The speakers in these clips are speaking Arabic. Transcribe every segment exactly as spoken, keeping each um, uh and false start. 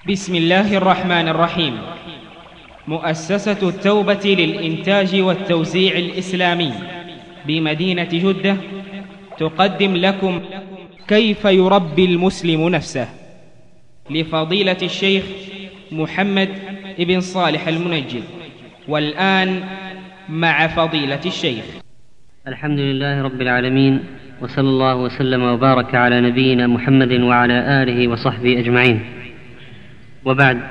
بسم الله الرحمن الرحيم. مؤسسة التوبة للإنتاج والتوزيع الإسلامي بمدينة جدة تقدم لكم كيف يربي المسلم نفسه لفضيلة الشيخ محمد بن صالح المنجد. والآن مع فضيلة الشيخ. الحمد لله رب العالمين، وصلى الله وسلم وبارك على نبينا محمد وعلى آله وصحبه أجمعين، وبعد.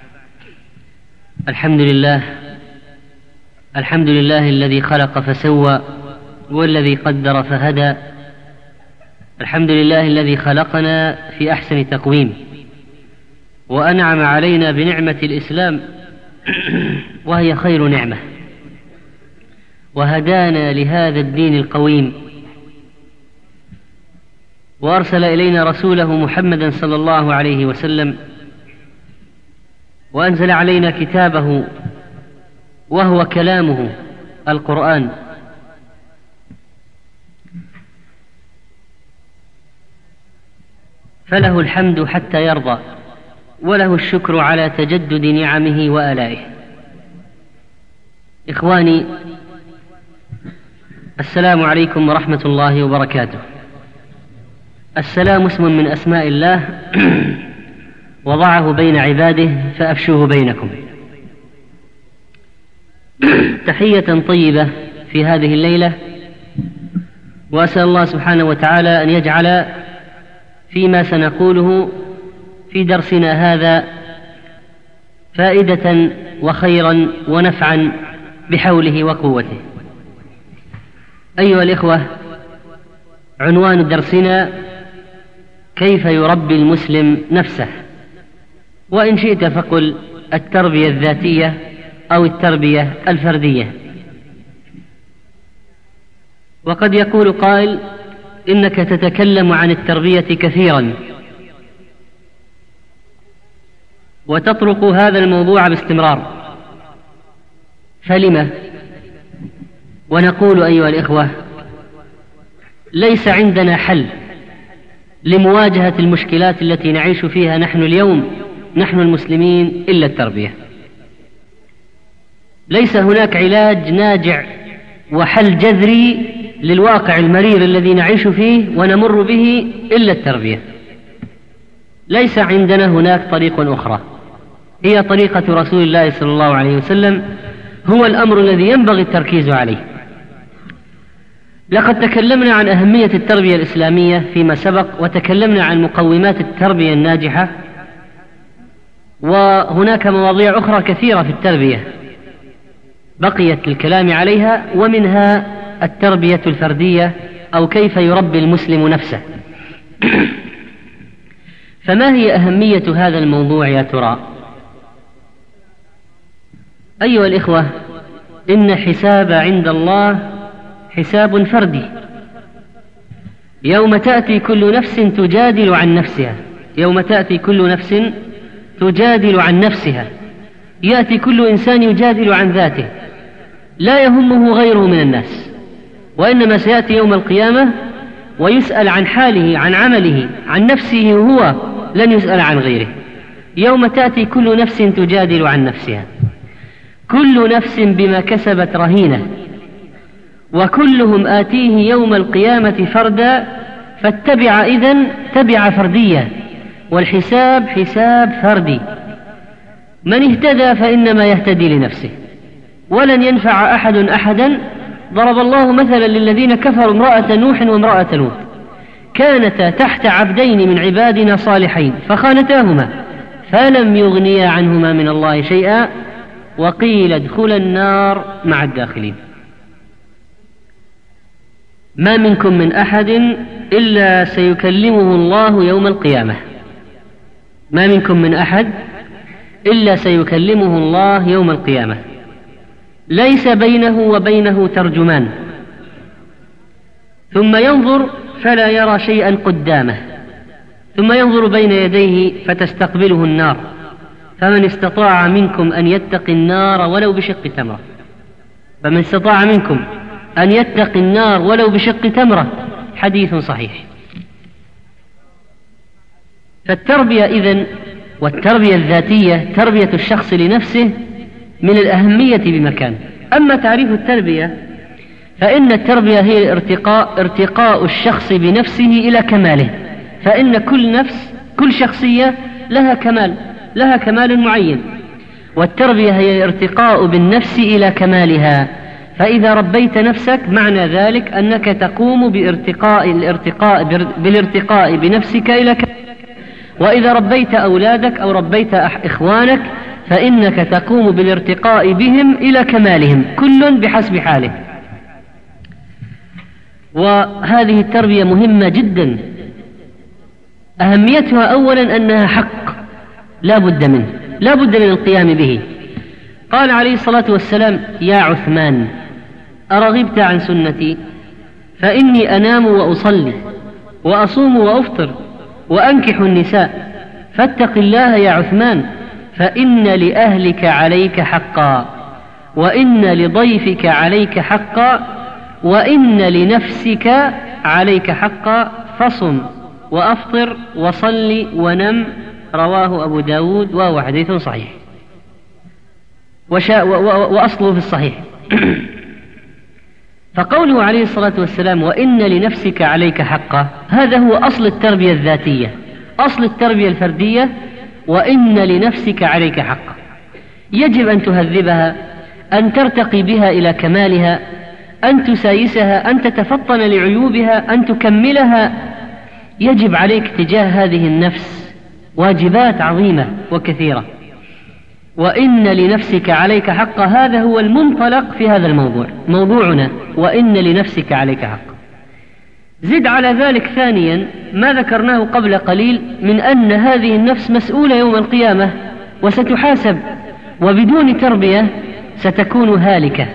الحمد لله الحمد لله الذي خلق فسوى والذي قدر فهدى. الحمد لله الذي خلقنا في أحسن تقويم وأنعم علينا بنعمة الإسلام وهي خير نعمة، وهدانا لهذا الدين القويم، وأرسل إلينا رسوله محمدا صلى الله عليه وسلم، وأنزل علينا كتابه وهو كلامه القرآن. فله الحمد حتى يرضى، وله الشكر على تجدد نعمه وآلائه. إخواني، السلام عليكم ورحمة الله وبركاته. السلام اسم من أسماء الله وضعه بين عباده فأفشوه بينكم. تحية طيبة في هذه الليلة، وأسأل الله سبحانه وتعالى أن يجعل فيما سنقوله في درسنا هذا فائدة وخيرا ونفعا بحوله وقوته. أيها الإخوة، عنوان درسنا كيف يربي المسلم نفسه، وإن شئت فقل التربية الذاتية أو التربية الفردية. وقد يقول قائل إنك تتكلم عن التربية كثيرا وتطرق هذا الموضوع باستمرار، فلما؟ ونقول أيها الإخوة، ليس عندنا حل لمواجهة المشكلات التي نعيش فيها نحن اليوم نحن المسلمين إلا التربية. ليس هناك علاج ناجع وحل جذري للواقع المرير الذي نعيش فيه ونمر به إلا التربية. ليس عندنا هناك طريق أخرى، هي طريقة رسول الله صلى الله عليه وسلم، هو الأمر الذي ينبغي التركيز عليه. لقد تكلمنا عن أهمية التربية الإسلامية فيما سبق، وتكلمنا عن مقومات التربية الناجحة، وهناك مواضيع أخرى كثيرة في التربية بقيت للكلام عليها، ومنها التربية الفردية أو كيف يربي المسلم نفسه. فما هي أهمية هذا الموضوع يا ترى؟ أيها الإخوة، إن حساب عند الله حساب فردي. يوم تأتي كل نفس تجادل عن نفسها يوم تأتي كل نفس تجادل عن نفسها يأتي كل إنسان يجادل عن ذاته، لا يهمه غيره من الناس، وإنما سيأتي يوم القيامة ويسأل عن حاله، عن عمله، عن نفسه هو، لن يسأل عن غيره. يوم تأتي كل نفس تجادل عن نفسها، كل نفس بما كسبت رهينة، وكلهم آتيه يوم القيامة فردا، فاتبع إذن تبع فردية، والحساب حساب فردي. من اهتدى فإنما يهتدي لنفسه، ولن ينفع أحد أحدا. ضرب الله مثلا للذين كفروا امرأة نوح وامرأة لوط، كانتا تحت عبدين من عبادنا صالحين فخانتاهما فلم يغنيا عنهما من الله شيئا وقيل ادخلا النار مع الداخلين. ما منكم من أحد إلا سيكلمه الله يوم القيامة ما منكم من أحد إلا سيكلمه الله يوم القيامة، ليس بينه وبينه ترجمان، ثم ينظر فلا يرى شيئا قدامه، ثم ينظر بين يديه فتستقبله النار، فمن استطاع منكم أن يتقي النار ولو بشق تمرة فمن استطاع منكم أن يتقي النار ولو بشق تمرة. حديث صحيح. فالتربية إذن والتربية الذاتية تربية الشخص لنفسه من الأهمية بمكان. أما تعريف التربية فإن التربية هي الارتقاء ارتقاء الشخص بنفسه إلى كماله، فإن كل نفس كل شخصية لها كمال لها كمال معين، والتربية هي الارتقاء بالنفس إلى كمالها. فإذا ربيت نفسك معنى ذلك أنك تقوم بارتقاء الارتقاء بالارتقاء بنفسك إلى كمالك، وإذا ربيت أولادك أو ربيت إخوانك فإنك تقوم بالارتقاء بهم إلى كمالهم، كل بحسب حاله. وهذه التربية مهمة جدا، أهميتها أولا أنها حق لا بد منه لا بد من القيام به. قال عليه الصلاة والسلام: يا عثمان أرغبت عن سنتي؟ فإني أنام وأصلي وأصوم وأفطر وأنكح النساء، فاتق الله يا عثمان، فإن لأهلك عليك حقا، وإن لضيفك عليك حقا، وإن لنفسك عليك حقا، فصم وأفطر وصلي ونم. رواه أبو داود وهو حديث صحيح وشا وأصله في الصحيح. فقوله عليه الصلاة والسلام: وإن لنفسك عليك حقا، هذا هو أصل التربية الذاتية، أصل التربية الفردية. وإن لنفسك عليك حقا، يجب أن تهذبها، أن ترتقي بها إلى كمالها، أن تسايسها، أن تتفطن لعيوبها، أن تكملها. يجب عليك تجاه هذه النفس واجبات عظيمة وكثيرة. وإن لنفسك عليك حقا، هذا هو المنطلق في هذا الموضوع، موضوعنا وإن لنفسك عليك حقا. زد على ذلك ثانيا ما ذكرناه قبل قليل من أن هذه النفس مسؤولة يوم القيامة وستحاسب، وبدون تربية ستكون هالكة.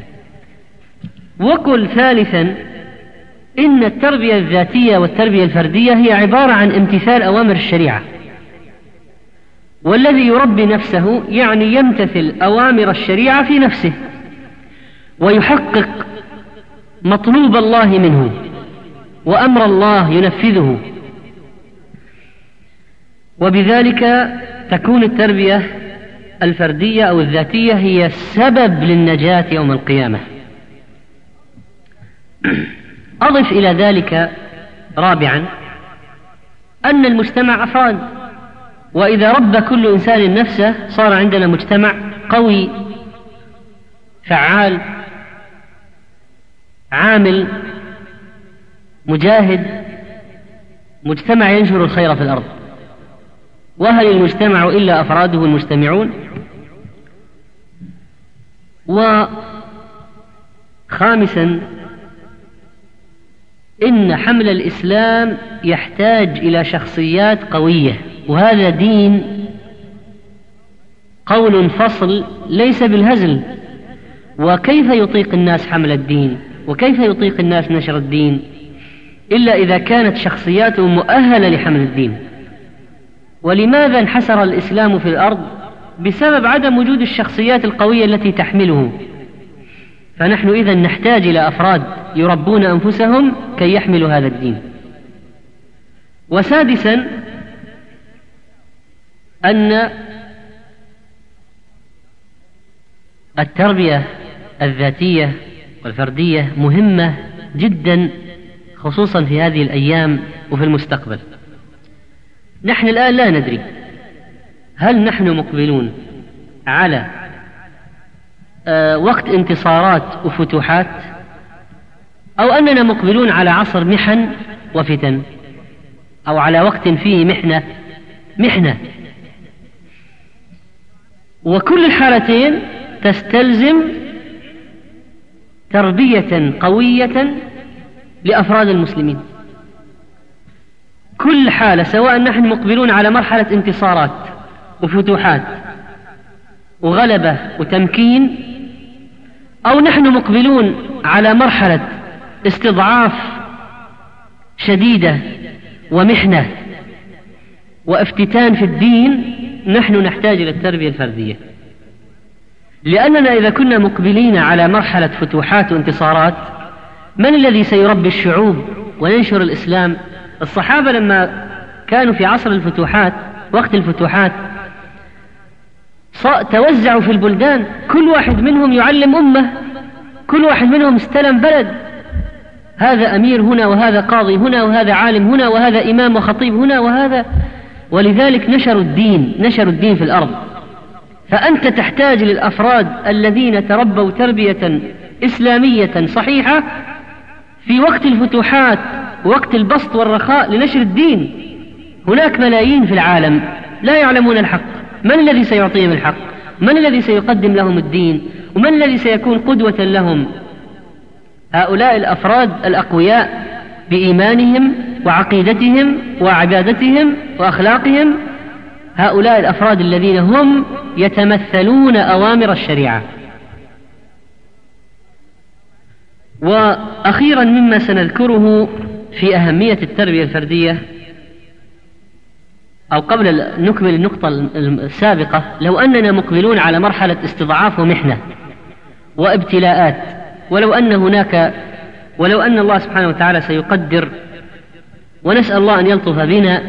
وقل ثالثا إن التربية الذاتية والتربية الفردية هي عبارة عن امتثال أوامر الشريعة، والذي يربي نفسه يعني يمتثل أوامر الشريعة في نفسه ويحقق مطلوب الله منه وأمر الله ينفذه، وبذلك تكون التربية الفردية أو الذاتية هي سبب للنجاة يوم القيامة. أضف إلى ذلك رابعا أن المجتمع أفراد، وإذا ربى كل إنسان نفسه صار عندنا مجتمع قوي فعال عامل مجاهد، مجتمع ينشر الخير في الأرض. وهل المجتمع إلا أفراده المجتمعون؟ وخامسا إن حمل الإسلام يحتاج إلى شخصيات قوية، وهذا دين قول فصل ليس بالهزل. وكيف يطيق الناس حمل الدين، وكيف يطيق الناس نشر الدين إلا إذا كانت شخصياتهم مؤهلة لحمل الدين؟ ولماذا انحسر الإسلام في الأرض؟ بسبب عدم وجود الشخصيات القوية التي تحمله. فنحن إذن نحتاج إلى أفراد يربون أنفسهم كي يحملوا هذا الدين. وسادسا أن التربية الذاتية والفردية مهمة جدا، خصوصا في هذه الأيام وفي المستقبل. نحن الآن لا ندري هل نحن مقبلون على آه وقت انتصارات وفتوحات، أو أننا مقبلون على عصر محن وفتن، أو على وقت فيه محنة محنة وكل الحالتين تستلزم تربية قوية لأفراد المسلمين. كل حالة، سواء نحن مقبلون على مرحلة انتصارات وفتوحات وغلبة وتمكين، أو نحن مقبلون على مرحلة استضعاف شديدة ومحنة وافتتان في الدين، نحن نحتاج إلى التربية الفردية. لأننا إذا كنا مقبلين على مرحلة فتوحات وانتصارات، من الذي سيربي الشعوب وينشر الإسلام؟ الصحابة لما كانوا في عصر الفتوحات وقت الفتوحات توزعوا في البلدان، كل واحد منهم يعلم أمة، كل واحد منهم استلم بلد، هذا أمير هنا وهذا قاضي هنا وهذا عالم هنا وهذا إمام وخطيب هنا وهذا، ولذلك نشروا الدين نشروا الدين في الأرض. فأنت تحتاج للأفراد الذين تربوا تربية إسلامية صحيحة في وقت الفتوحات، وقت البسط والرخاء لنشر الدين. هناك ملايين في العالم لا يعلمون الحق، من الذي سيعطيهم الحق؟ من الذي سيقدم لهم الدين؟ ومن الذي سيكون قدوة لهم؟ هؤلاء الأفراد الأقوياء بإيمانهم وعقيدتهم وعبادتهم وأخلاقهم، هؤلاء الأفراد الذين هم يتمثلون أوامر الشريعة. وأخيرا مما سنذكره في أهمية التربية الفردية، أو قبل أن نكمل النقطة السابقة، لو أننا مقبلون على مرحلة استضعاف ومحنة وابتلاءات، ولو أن هناك ولو أن الله سبحانه وتعالى سيقدر، ونسأل الله أن يلطف بنا،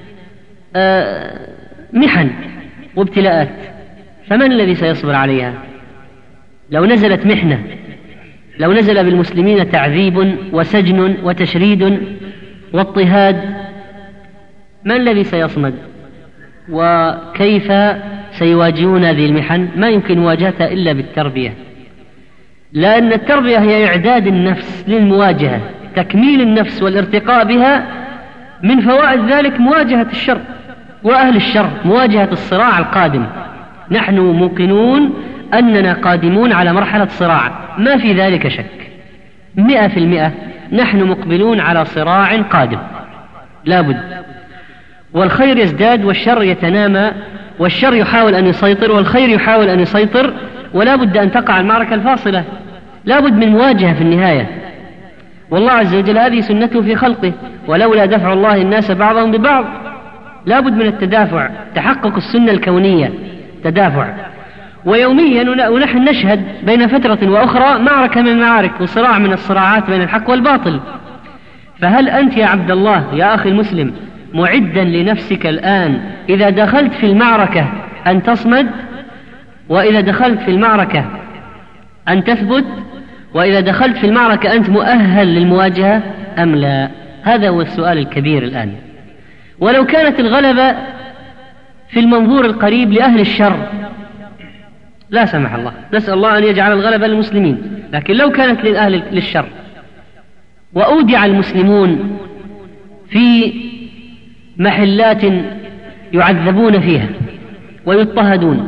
محن وابتلاءات، فمن الذي سيصبر عليها؟ لو نزلت محنة، لو نزل بالمسلمين تعذيب وسجن وتشريد واضطهاد، من الذي سيصمد؟ وكيف سيواجهون هذه المحن؟ ما يمكن مواجهتها إلا بالتربية، لأن التربية هي إعداد النفس للمواجهة، تكميل النفس والارتقاء بها. من فوائد ذلك مواجهة الشر وأهل الشر، مواجهة الصراع القادم. نحن موقنون أننا قادمون على مرحلة صراع، ما في ذلك شك، مئة في المئة نحن مقبلون على صراع قادم لابد. والخير يزداد والشر يتنامى، والشر يحاول أن يسيطر والخير يحاول أن يسيطر، ولا بد أن تقع المعركة الفاصلة، لا بد من مواجهة في النهاية. والله عز وجل هذه سنته في خلقه، ولولا دفع الله الناس بعضهم ببعض، لا بد من التدافع، تحقق السنة الكونية، تدافع. ويوميا ونحن نشهد بين فترة وأخرى معركة من المعارك وصراع من الصراعات بين الحق والباطل. فهل أنت يا عبد الله يا أخي المسلم معدا لنفسك الآن إذا دخلت في المعركة أن تصمد، وإذا دخلت في المعركة أن تثبت، وإذا دخلت في المعركة أنت مؤهل للمواجهة أم لا؟ هذا هو السؤال الكبير الآن. ولو كانت الغلبة في المنظور القريب لأهل الشر لا سمح الله، نسأل الله أن يجعل الغلبة للمسلمين، لكن لو كانت للأهل للشر وأودع المسلمون في محلات يعذبون فيها ويضطهدون،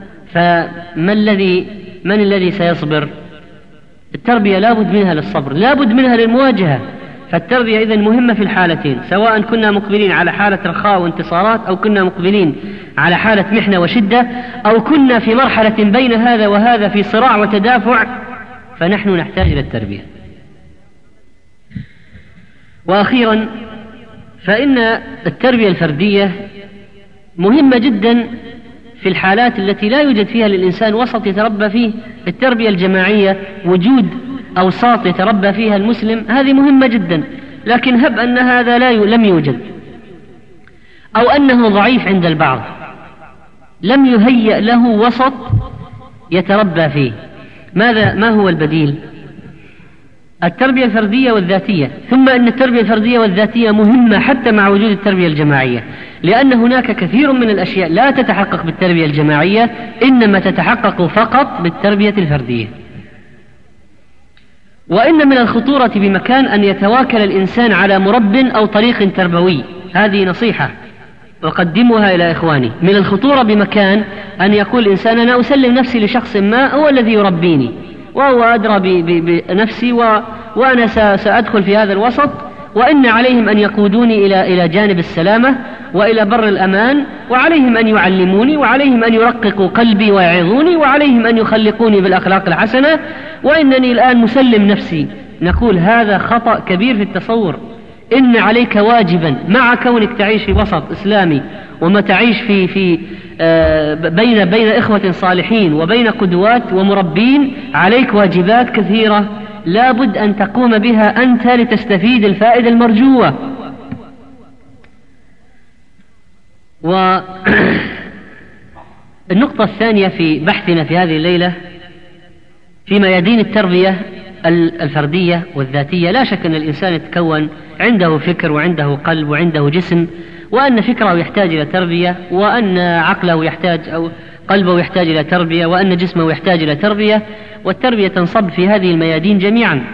فما الذي من الذي سيصبر؟ التربية لا بد منها للصبر، لا بد منها للمواجهة. فالتربية إذن مهمة في الحالتين، سواء كنا مقبلين على حالة رخاء وانتصارات، أو كنا مقبلين على حالة محنة وشدة، أو كنا في مرحلة بين هذا وهذا في صراع وتدافع، فنحن نحتاج إلى التربية. وأخيرا فإن التربية الفردية مهمة جدا في الحالات التي لا يوجد فيها للإنسان وسط يتربى فيه. التربية الجماعية وجود أوساط يتربى فيها المسلم هذه مهمة جدا، لكن هب أن هذا لا لم يوجد، أو أنه ضعيف عند البعض، لم يهيأ له وسط يتربى فيه. ماذا ما هو البديل؟ التربية الفردية والذاتية. ثم أن التربية الفردية والذاتية مهمة حتى مع وجود التربية الجماعية، لأن هناك كثير من الأشياء لا تتحقق بالتربية الجماعية، إنما تتحقق فقط بالتربية الفردية. وإن من الخطورة بمكان أن يتواكل الإنسان على مرب أو طريق تربوي، هذه نصيحة أقدمها إلى إخواني. من الخطورة بمكان أن يقول الإنسان أنا أسلم نفسي لشخص ما هو الذي يربيني وهو أدرى بنفسي و... وأنا سأدخل في هذا الوسط، وإن عليهم أن يقودوني إلى إلى جانب السلامة وإلى بر الأمان، وعليهم أن يعلموني، وعليهم أن يرققوا قلبي ويعظوني، وعليهم أن يخلقوني بالأخلاق الحسنة، وإنني الآن مسلم نفسي. نقول هذا خطأ كبير في التصور. إن عليك واجبا مع كونك تعيش في وسط إسلامي، وما تعيش في في آه بين بين إخوة صالحين وبين قدوات ومربين، عليك واجبات كثيرة لا بد أن تقوم بها أنت لتستفيد الفائدة المرجوة. والنقطة الثانية في بحثنا في هذه الليلة في ميادين التربية الفردية والذاتية. لا شك أن الإنسان يتكون عنده فكر وعنده قلب وعنده جسم، وأن فكره يحتاج إلى تربية، وأن عقله يحتاج أو قلبه يحتاج إلى تربية، وأن جسمه يحتاج إلى تربية، والتربية تنصب في هذه الميادين جميعا.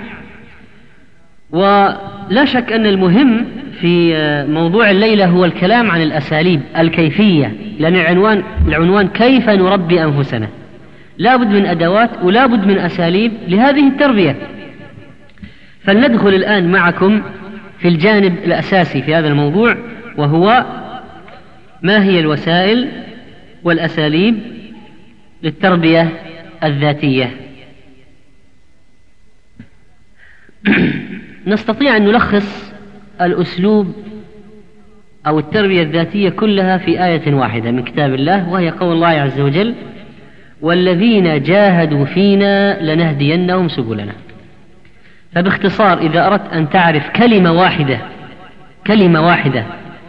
ولا شك أن المهم في موضوع الليلة هو الكلام عن الأساليب الكيفية، لأن العنوان العنوان كيف نربي أنفسنا. لا بد من أدوات ولا بد من أساليب لهذه التربية. فلندخل الآن معكم في الجانب الأساسي في هذا الموضوع، وهو ما هي الوسائل والأساليب للتربية الذاتية. نستطيع أن نلخص الأسلوب أو التربية الذاتية كلها في آية واحدة من كتاب الله، وهي قول الله عز وجل: والذين جاهدوا فينا لنهدينهم سبلنا. فباختصار إذا أردت أن تعرف كلمة واحدة كلمة واحدة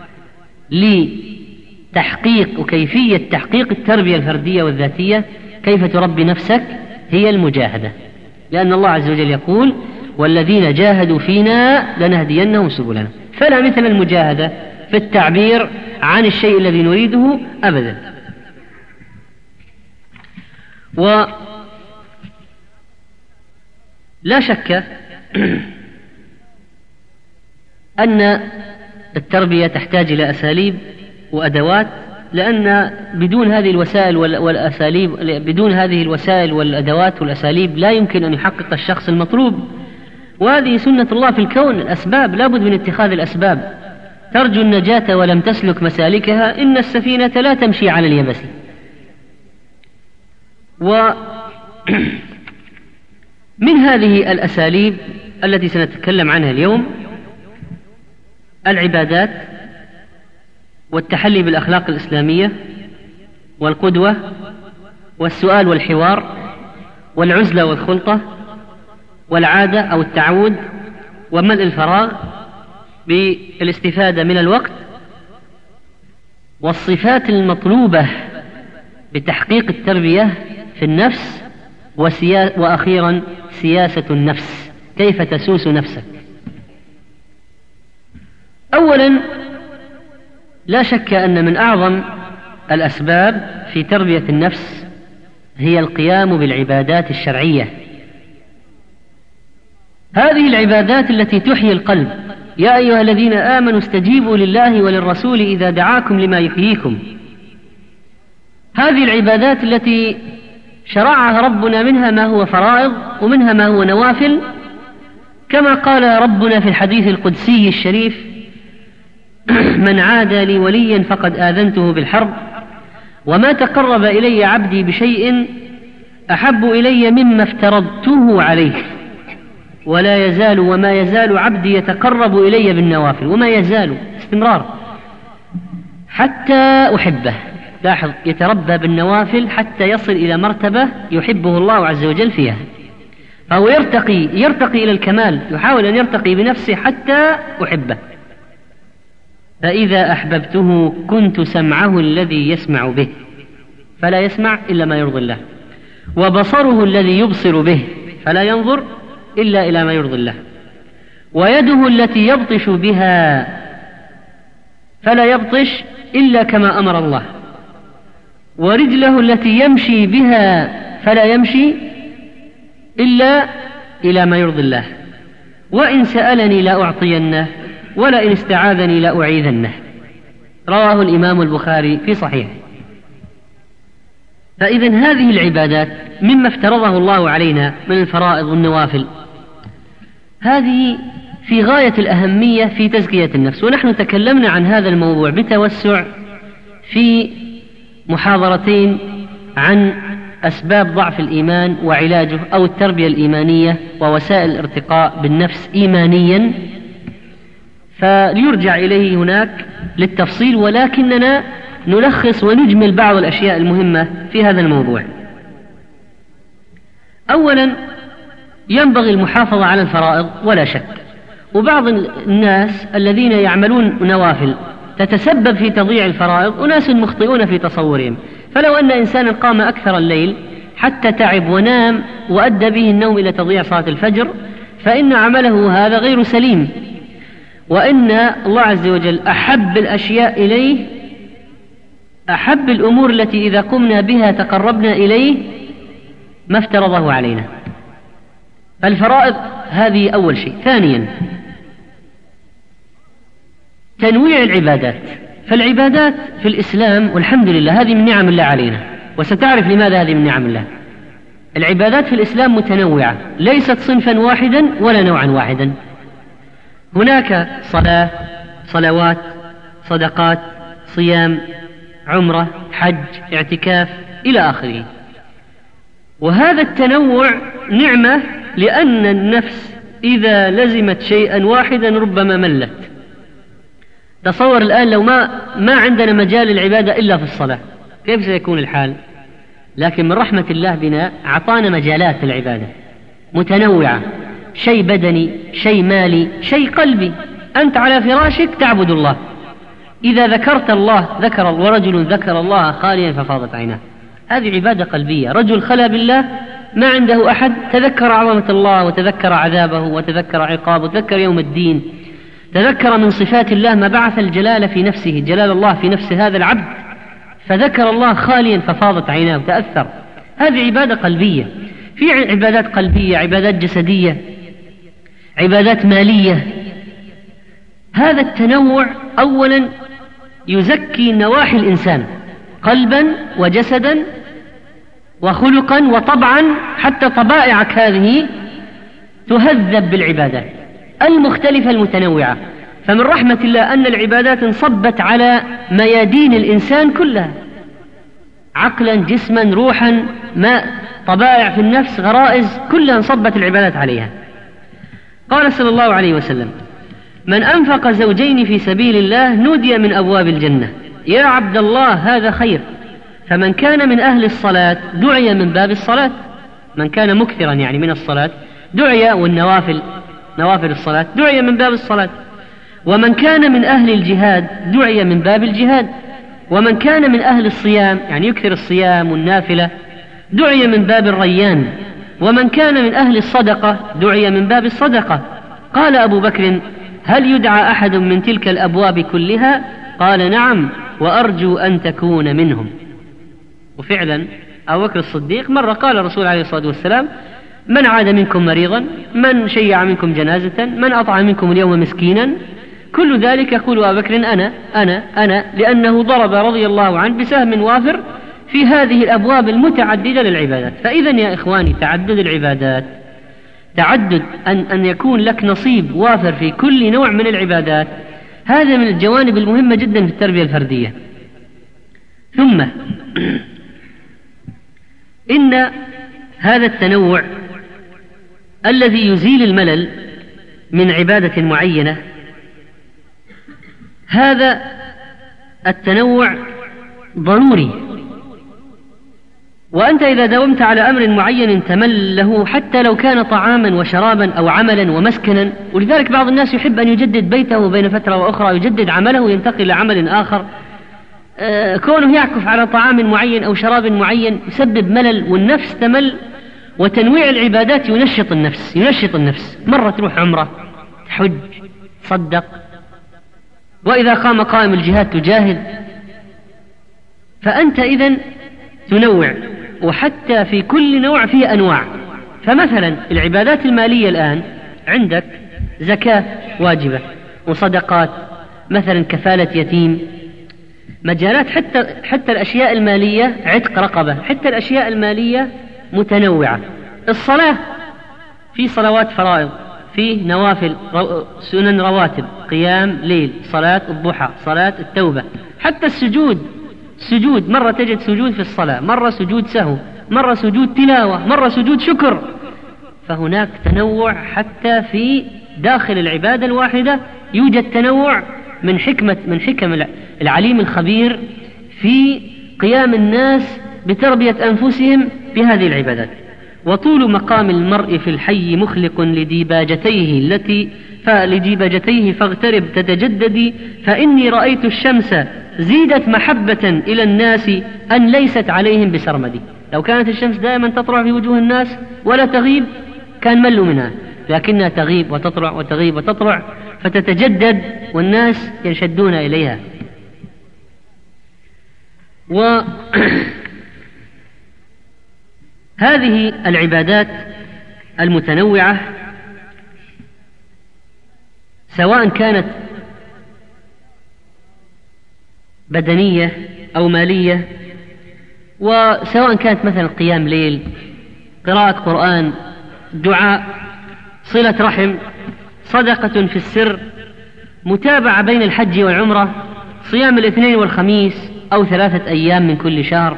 لتحقيق وكيفية تحقيق التربية الفردية والذاتية، كيف تربي نفسك، هي المجاهدة. لأن الله عز وجل يقول: والذين جاهدوا فينا لنهدينهم سبلنا. فلا مثل المجاهدة في التعبير عن الشيء الذي نريده أبدا. ولا شك أن التربية تحتاج إلى أساليب وأدوات، لأن بدون هذه الوسائل والأساليب بدون هذه الوسائل والأدوات والأساليب لا يمكن أن يحقق الشخص المطلوب. وهذه سنة الله في الكون، الأسباب لا بد من اتخاذ الأسباب. ترجو النجاة ولم تسلك مسالكها، إن السفينة لا تمشي على اليبس. ومن هذه الأساليب التي سنتكلم عنها اليوم العبادات، والتحلي بالأخلاق الإسلامية، والقدوة، والسؤال والحوار، والعزلة والخلطة، والعادة أو التعود، وملء الفراغ بالاستفادة من الوقت، والصفات المطلوبة بتحقيق التربية في النفس، وسيا... وأخيرا سياسة النفس، كيف تسوس نفسك. أولا لا شك أن من أعظم الأسباب في تربية النفس هي القيام بالعبادات الشرعية. هذه العبادات التي تحيي القلب. يا أيها الذين آمنوا استجيبوا لله وللرسول إذا دعاكم لما يحييكم. هذه العبادات التي شرعها ربنا منها ما هو فرائض ومنها ما هو نوافل، كما قال ربنا في الحديث القدسي الشريف: من عادى لي وليا فقد آذنته بالحرب، وما تقرب إلي عبدي بشيء أحب إلي مما افترضته عليه، ولا يزال وما يزال عبدي يتقرب إلي بالنوافل، وما يزال استمرار حتى أحبه. لاحظ، يتربى بالنوافل حتى يصل إلى مرتبة يحبه الله عز وجل فيها، فهو يرتقي يرتقي إلى الكمال، يحاول أن يرتقي بنفسه حتى أحبه. فإذا أحببته كنت سمعه الذي يسمع به فلا يسمع إلا ما يرضي الله، وبصره الذي يبصر به فلا ينظر إلا إلى ما يرضي الله، ويده التي يبطش بها فلا يبطش إلا كما أمر الله، ورجله التي يمشي بها فلا يمشي إلا إلى ما يرضي الله، وإن سألني لأعطينه ولئن استعاذني لأعيذنه. رواه الإمام البخاري في صحيحه. فإذن هذه العبادات مما افترضه الله علينا من الفرائض والنوافل، هذه في غاية الأهمية في تزكية النفس. ونحن تكلمنا عن هذا الموضوع بتوسع في محاضرتين عن أسباب ضعف الإيمان وعلاجه، أو التربية الإيمانية ووسائل الارتقاء بالنفس إيمانيا، فليرجع إليه هناك للتفصيل، ولكننا نلخص ونجمل بعض الأشياء المهمة في هذا الموضوع. أولا ينبغي المحافظة على الفرائض ولا شك، وبعض الناس الذين يعملون نوافل تتسبب في تضييع الفرائض أناس مخطئون في تصورهم. فلو أن إنسانا قام أكثر الليل حتى تعب ونام وأدى به النوم إلى تضييع صلاة الفجر فإن عمله هذا غير سليم، وإن الله عز وجل أحب الأشياء إليه، أحب الأمور التي إذا قمنا بها تقربنا إليه ما افترضه علينا. الفرائض هذه أول شيء. ثانيا تنويع العبادات. فالعبادات في الإسلام والحمد لله هذه من نعم الله علينا، وستعرف لماذا هذه من نعم الله. العبادات في الإسلام متنوعة، ليست صنفا واحدا ولا نوعا واحدا. هناك صلاة، صلوات، صدقات، صيام، عمرة، حج، اعتكاف إلى آخره. وهذا التنوع نعمة، لأن النفس إذا لزمت شيئا واحدا ربما ملت. تصور الآن لو ما ما عندنا مجال العبادة إلا في الصلاة كيف سيكون الحال؟ لكن من رحمة الله بنا أعطانا مجالات العبادة متنوعة، شيء بدني، شيء مالي، شيء قلبي. أنت على فراشك تعبد الله، إذا ذكرت الله ذكر ورجل ذكر الله خاليا ففاضت عيناه، هذه عبادة قلبية. رجل خلا بالله ما عنده أحد، تذكر عظمة الله وتذكر عذابه وتذكر عقابه وتذكر يوم الدين، تذكر من صفات الله ما بعث الجلال في نفسه، جلال الله في نفس هذا العبد، فذكر الله خاليا ففاضت عيناه وتأثر. هذه عبادة قلبية. في عبادات قلبية، عبادات جسدية، عبادات مالية. هذا التنوع أولا يزكي نواحي الإنسان قلبا وجسدا وخلقا وطبعا، حتى طبائعك هذه تهذب بالعبادات المختلفة المتنوعة. فمن رحمة الله أن العبادات انصبت على ميادين الإنسان كلها، عقلا، جسما، روحا، ما طبائع في النفس، غرائز، كلها انصبت العبادات عليها. قال صلى الله عليه وسلم: من أنفق زوجين في سبيل الله نودي من أبواب الجنة يا عبد الله هذا خير. فمن كان من أهل الصلاة دعي من باب الصلاة، من كان مكثرا يعني من الصلاة دعي، والنوافل نوافل الصلاة دعي من باب الصلاة. ومن كان من أهل الجهاد دعي من باب الجهاد. ومن كان من أهل الصيام يعني يكثر الصيام والنافلة دعي من باب الريان. ومن كان من أهل الصدقة دعي من باب الصدقة. قال أبو بكر: هل يدعى أحد من تلك الأبواب كلها؟ قال: نعم، وأرجو أن تكون منهم. وفعلا أبو بكر الصديق مرة قال الرسول عليه الصلاة والسلام: من عاد منكم مريضا، من شيع منكم جنازة، من أطعم منكم اليوم مسكينا، كل ذلك يقول أبو بكر: أنا أنا أنا لأنه ضرب رضي الله عنه بسهم وافر في هذه الأبواب المتعددة للعبادات. فإذا يا إخواني تعدد العبادات، تعدد أن, أن يكون لك نصيب وافر في كل نوع من العبادات، هذا من الجوانب المهمة جدا في التربية الفردية. ثم إن هذا التنوع الذي يزيل الملل من عبادة معينة، هذا التنوع ضروري. وأنت إذا داومت على أمر معين تمل له، حتى لو كان طعاما وشرابا أو عملا ومسكنا. ولذلك بعض الناس يحب أن يجدد بيته بين فترة وأخرى، يجدد عمله وينتقل إلى عمل آخر. آه كونه يعكف على طعام معين أو شراب معين يسبب ملل، والنفس تمل. وتنويع العبادات ينشط النفس، ينشط النفس. مرة تروح عمرة، تحج، تصدق، وإذا قام قائم الجهاد تجاهد. فأنت إذن تنوع، وحتى في كل نوع فيه أنواع. فمثلا العبادات المالية الآن عندك زكاة واجبة وصدقات، مثلا كفالة يتيم، مجالات. حتى, حتى الأشياء المالية عتق رقبة، حتى الأشياء المالية متنوعة. الصلاة في صلوات فرائض، في نوافل، سنن رواتب، قيام ليل، صلاة الضحى، صلاة التوبة. حتى السجود، سجود مرة تجد سجود في الصلاة، مرة سجود سهو، مرة سجود تلاوة، مرة سجود شكر. فهناك تنوع حتى في داخل العبادة الواحدة، يوجد تنوع من حكمة من حكم العليم الخبير في قيام الناس بتربية أنفسهم بهذه العبادات. وطول مقام المرء في الحي مخلق لديباجتيه التي فلجبجتيه فاغترب تتجددي، فإني رأيت الشمس زيدت محبة إلى الناس أن ليست عليهم بسرمدي. لو كانت الشمس دائما تطلع في وجوه الناس ولا تغيب كان ملوا منها، لكنها تغيب وتطلع وتغيب وتطلع فتتجدد والناس ينشدون إليها. وهذه العبادات المتنوعة سواء كانت بدنية أو مالية، وسواء كانت مثلا قيام ليل، قراءة قرآن، دعاء، صلة رحم، صدقة في السر، متابعة بين الحج والعمرة، صيام الاثنين والخميس أو ثلاثة أيام من كل شهر،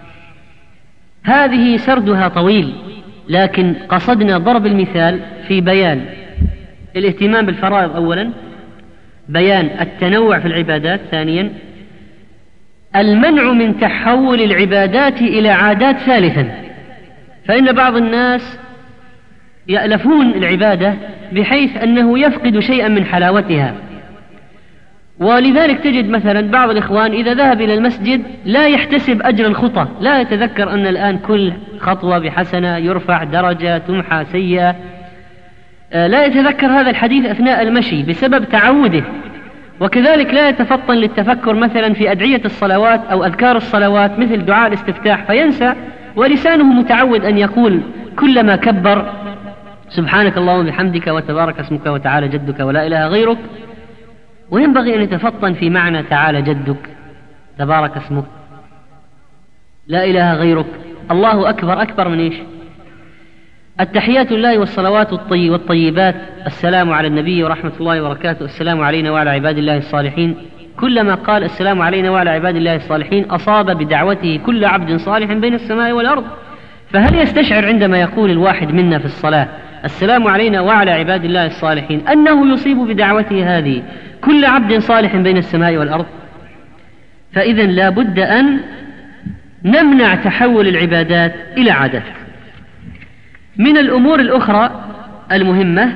هذه سردها طويل، لكن قصدنا ضرب المثال في بيان الاهتمام بالفرائض أولا، بيان التنوع في العبادات ثانيا، المنع من تحول العبادات إلى عادات ثالثا. فإن بعض الناس يألفون العبادة بحيث أنه يفقد شيئا من حلاوتها، ولذلك تجد مثلا بعض الإخوان إذا ذهب إلى المسجد لا يحتسب أجر الخطى، لا يتذكر أن الآن كل خطوة بحسنة يرفع درجة تمحى سيئة، لا يتذكر هذا الحديث أثناء المشي بسبب تعوده، وكذلك لا يتفطن للتفكر مثلا في أدعية الصلوات أو أذكار الصلوات مثل دعاء الاستفتاح فينسى، ولسانه متعود أن يقول كلما كبر سبحانك اللهم وبحمدك وتبارك اسمك وتعالى جدك ولا إله غيرك. وينبغي أن يتفطن في معنى تعالى جدك، تبارك اسمك، لا إله غيرك، الله أكبر. أكبر من إيش؟ التحيات لله والصلوات والطيبات، السلام على النبي ورحمة الله وبركاته، السلام علينا وعلى عباد الله الصالحين. كلما قال السلام علينا وعلى عباد الله الصالحين أصاب بدعوته كل عبد صالح بين السماء والأرض. فهل يستشعر عندما يقول الواحد منا في الصلاة السلام علينا وعلى عباد الله الصالحين أنه يصيب بدعوته هذه كل عبد صالح بين السماء والأرض؟ فإذا لا بد أن نمنع تحول العبادات إلى عادات. من الأمور الأخرى المهمة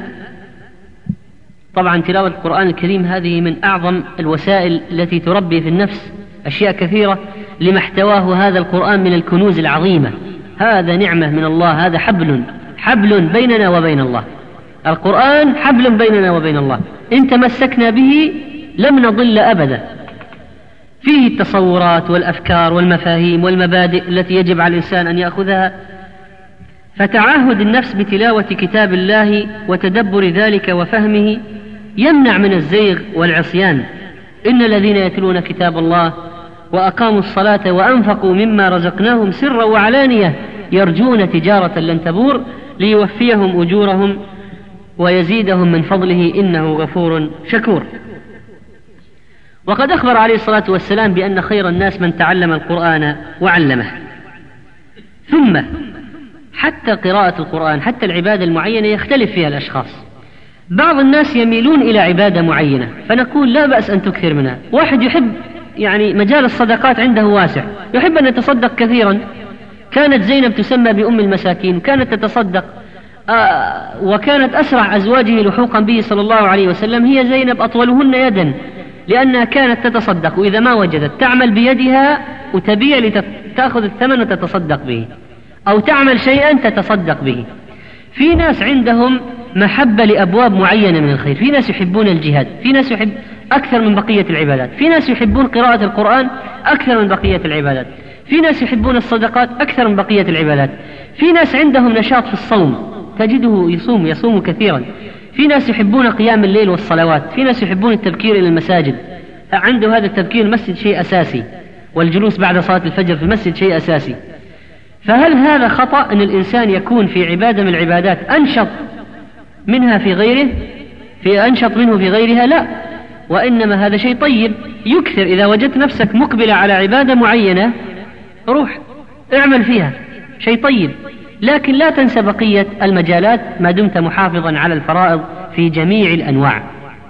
طبعا تلاوة القرآن الكريم، هذه من أعظم الوسائل التي تربي في النفس أشياء كثيرة لما احتواه هذا القرآن من الكنوز العظيمة. هذا نعمة من الله، هذا حبل حبل بيننا وبين الله. القرآن حبل بيننا وبين الله، إن تمسكنا به لم نضل أبدا. فيه التصورات والأفكار والمفاهيم والمبادئ التي يجب على الإنسان أن يأخذها. فتعاهد النفس بتلاوة كتاب الله وتدبر ذلك وفهمه يمنع من الزيغ والعصيان. إن الذين يتلون كتاب الله وأقاموا الصلاة وأنفقوا مما رزقناهم سرا وعلانية يرجون تجارة لن تبور ليوفيهم أجورهم ويزيدهم من فضله إنه غفور شكور. وقد أخبر عليه الصلاة والسلام بأن خير الناس من تعلم القرآن وعلمه. ثم حتى قراءة القرآن، حتى العبادة المعينة يختلف فيها الأشخاص. بعض الناس يميلون إلى عبادة معينة فنقول لا بأس أن تكثر منها. واحد يحب يعني مجال الصدقات عنده واسع، يحب أن يتصدق كثيرا. كانت زينب تسمى بأم المساكين، كانت تتصدق آه وكانت أسرع أزواجه لحوقا به صلى الله عليه وسلم هي زينب أطولهن يدا، لأنها كانت تتصدق، وإذا ما وجدت تعمل بيدها وتبيع لتأخذ الثمن وتتصدق به، أو تعمل شيئا تتصدق به. في ناس عندهم محبة لأبواب معينة من الخير، في ناس يحبون الجهاد، في ناس يحب أكثر من بقية العبادات، في ناس يحبون قراءة القرآن أكثر من بقية العبادات، في ناس يحبون الصدقات أكثر من بقية العبادات، في ناس عندهم نشاط في الصوم تجده يصوم يصوم كثيرا، في ناس يحبون قيام الليل والصلوات، في ناس يحبون التبكير إلى المساجد، عنده هذا التبكير المسجد شيء أساسي، والجلوس بعد صلاة الفجر في المسجد شيء أساسي. فهل هذا خطأ أن الإنسان يكون في عبادة من العبادات أنشط منها في غيره في أنشط منه في غيرها؟ لا، وإنما هذا شيء طيب يكثر. إذا وجدت نفسك مقبلة على عبادة معينة روح اعمل فيها، شيء طيب، لكن لا تنسى بقية المجالات ما دمت محافظا على الفرائض في جميع الأنواع.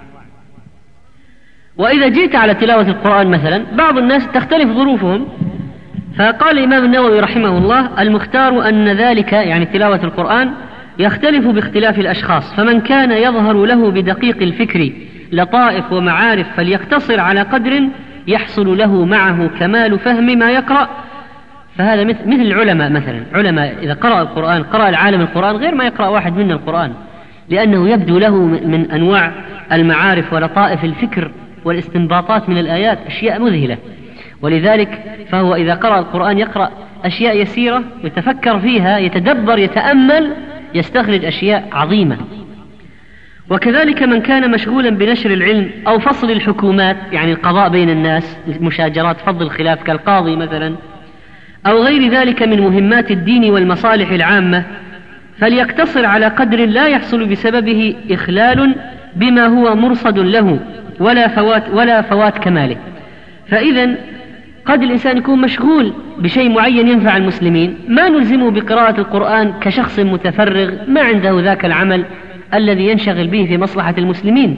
وإذا جئت على تلاوة القرآن مثلا، بعض الناس تختلف ظروفهم، فقال الإمام النووي رحمه الله: المختار أن ذلك يعني تلاوة القرآن يختلف باختلاف الأشخاص، فمن كان يظهر له بدقيق الفكر لطائف ومعارف فليقتصر على قدر يحصل له معه كمال فهم ما يقرأ، فهذا مثل العلماء مثلا. علماء إذا قرأ القرآن، قرأ العالم القرآن غير ما يقرأ واحد منا القرآن، لأنه يبدو له من أنواع المعارف ولطائف الفكر والاستنباطات من الآيات أشياء مذهلة، ولذلك فهو إذا قرأ القرآن يقرأ أشياء يسيرة يتفكر فيها، يتدبر، يتأمل، يستخرج أشياء عظيمة. وكذلك من كان مشغولا بنشر العلم أو فصل الحكومات، يعني القضاء بين الناس، مشاجرات فض الخلاف كالقاضي مثلا، أو غير ذلك من مهمات الدين والمصالح العامة، فليقتصر على قدر لا يحصل بسببه إخلال بما هو مرصد له ولا فوات, ولا فوات كماله. فإذا قد الإنسان يكون مشغول بشيء معين ينفع المسلمين، ما نلزمه بقراءة القرآن كشخص متفرغ ما عنده ذاك العمل الذي ينشغل به في مصلحة المسلمين.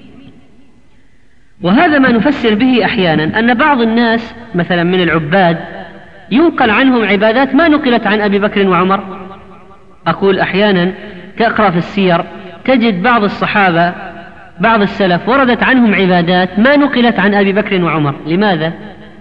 وهذا ما نفسر به أحيانا أن بعض الناس مثلا من العباد ينقل عنهم عبادات ما نقلت عن أبي بكر وعمر. أقول أحيانا تقرأ في السير تجد بعض الصحابة بعض السلف وردت عنهم عبادات ما نقلت عن أبي بكر وعمر. لماذا؟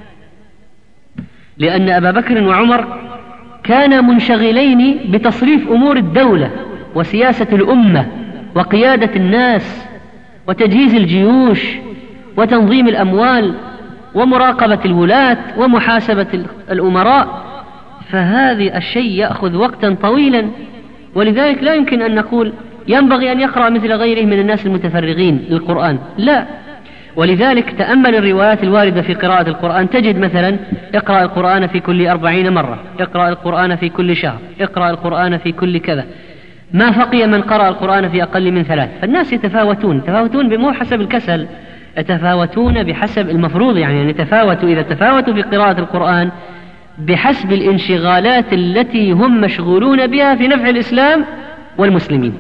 لأن أبا بكر وعمر كانا منشغلين بتصريف أمور الدولة وسياسة الأمة وقيادة الناس وتجهيز الجيوش وتنظيم الأموال ومراقبة الولاة ومحاسبة الأمراء، فهذا الشيء يأخذ وقتا طويلا، ولذلك لا يمكن أن نقول ينبغي أن يقرأ مثل غيره من الناس المتفرغين للقرآن، لا. ولذلك تأمل الروايات الواردة في قراءة القرآن، تجد مثلا اقرأ القرآن في كل أربعين مرة، اقرأ القرآن في كل شهر، اقرأ القرآن في كل كذا، ما فقي من قرأ القرآن في أقل من ثلاث. فالناس يتفاوتون يتفاوتون بمو حسب الكسل، يتفاوتون بحسب المفروض، يعني يتفاوتوا إذا تفاوتوا في قراءة القرآن بحسب الانشغالات التي هم مشغولون بها في نفع الإسلام والمسلمين.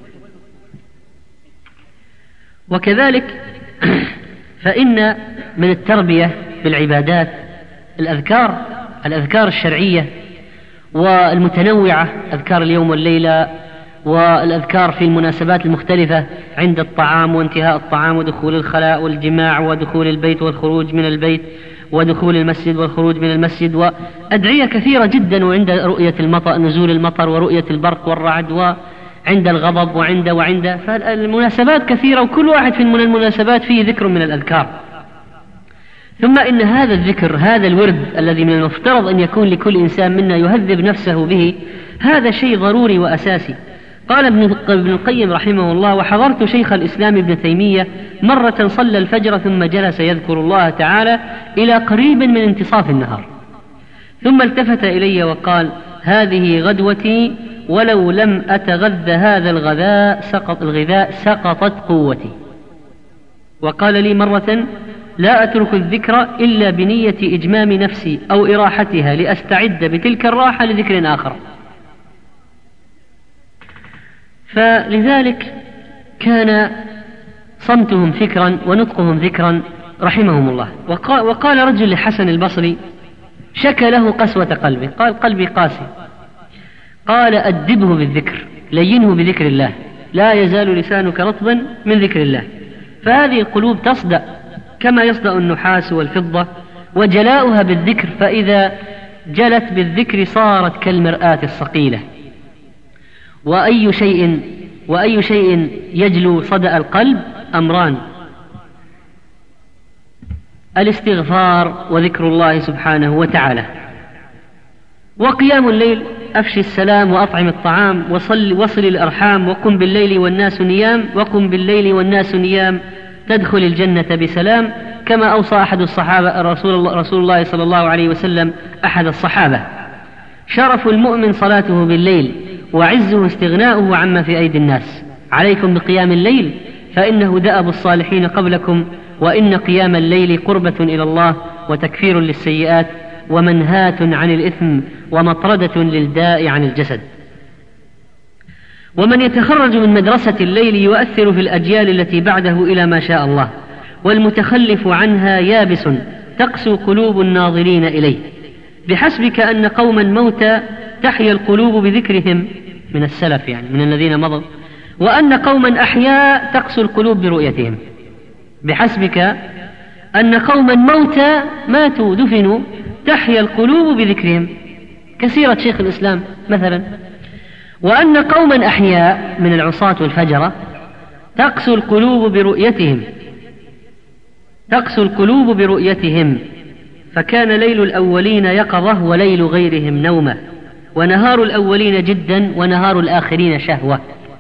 وكذلك فإن من التربية بالعبادات الأذكار الأذكار الشرعية والمتنوعة، أذكار اليوم والليلة والأذكار في المناسبات المختلفة عند الطعام وانتهاء الطعام ودخول الخلاء والجماع ودخول البيت والخروج من البيت ودخول المسجد والخروج من المسجد، وأدعية كثيرة جدا، وعند رؤية المطر نزول المطر ورؤية البرق والرعد وعند الغضب وعند وعند فالمناسبات كثيرة، وكل واحد في المناسبات فيه ذكر من الأذكار. ثم إن هذا الذكر هذا الورد الذي من المفترض أن يكون لكل إنسان منا يهذب نفسه به، هذا شيء ضروري وأساسي. قال ابن القيم رحمه الله: وحضرت شيخ الإسلام ابن تيمية مرة صلى الفجر ثم جلس يذكر الله تعالى إلى قريب من انتصاف النهار، ثم التفت إلي وقال: هذه غدوتي، ولو لم أتغذى هذا الغذاء سقط الغذاء سقطت قوتي. وقال لي مرة: لا أترك الذكر إلا بنية إجمام نفسي أو إراحتها لأستعد بتلك الراحة لذكر آخر. فلذلك كان صمتهم فكرا ونطقهم ذكرا رحمهم الله. وقال رجل لحسن البصري شكى له قسوة قلبه، قال: قلبي قاسي. قال: أدبه بالذكر، لينه بذكر الله، لا يزال لسانك رطبا من ذكر الله. فهذه القلوب تصدأ كما يصدأ النحاس والفضة، وجلاؤها بالذكر، فإذا جلت بالذكر صارت كالمرآة الصقيلة. وأي شيء وأي شيء يجلو صدأ القلب أمران: الاستغفار وذكر الله سبحانه وتعالى. وقيام الليل، أفشي السلام وأطعم الطعام وصل, وصل الأرحام، وقم بالليل والناس نيام، وقم بالليل والناس نيام تدخل الجنة بسلام، كما أوصى أحد الصحابة رسول الله, رسول الله صلى الله عليه وسلم أحد الصحابة: شرف المؤمن صلاته بالليل، وعزه استغناؤه عما في أيدي الناس. عليكم بقيام الليل فإنه دأب الصالحين قبلكم، وإن قيام الليل قربة إلى الله وتكفير للسيئات ومنهاة عن الإثم ومطردة للداء عن الجسد. ومن يتخرج من مدرسة الليل يؤثر في الأجيال التي بعده إلى ما شاء الله، والمتخلف عنها يابس تقسو قلوب الناظرين إليه. بحسبك أن قوما موتى تحيا القلوب بذكرهم، من السلف يعني من الذين مضوا، وأن قوما أحياء تقسو القلوب برؤيتهم، بحسبك أن قوما موتى ماتوا دفنوا تحيا القلوب بذكرهم، كسيرة شيخ الإسلام مثلا. وأن قوما أحياء من العصاة والفجرة تقسو القلوب برؤيتهم تقسو القلوب برؤيتهم فكان ليل الأولين يقظة وليل غيرهم نومة، ونهار الأولين جدا ونهار الآخرين شهوة.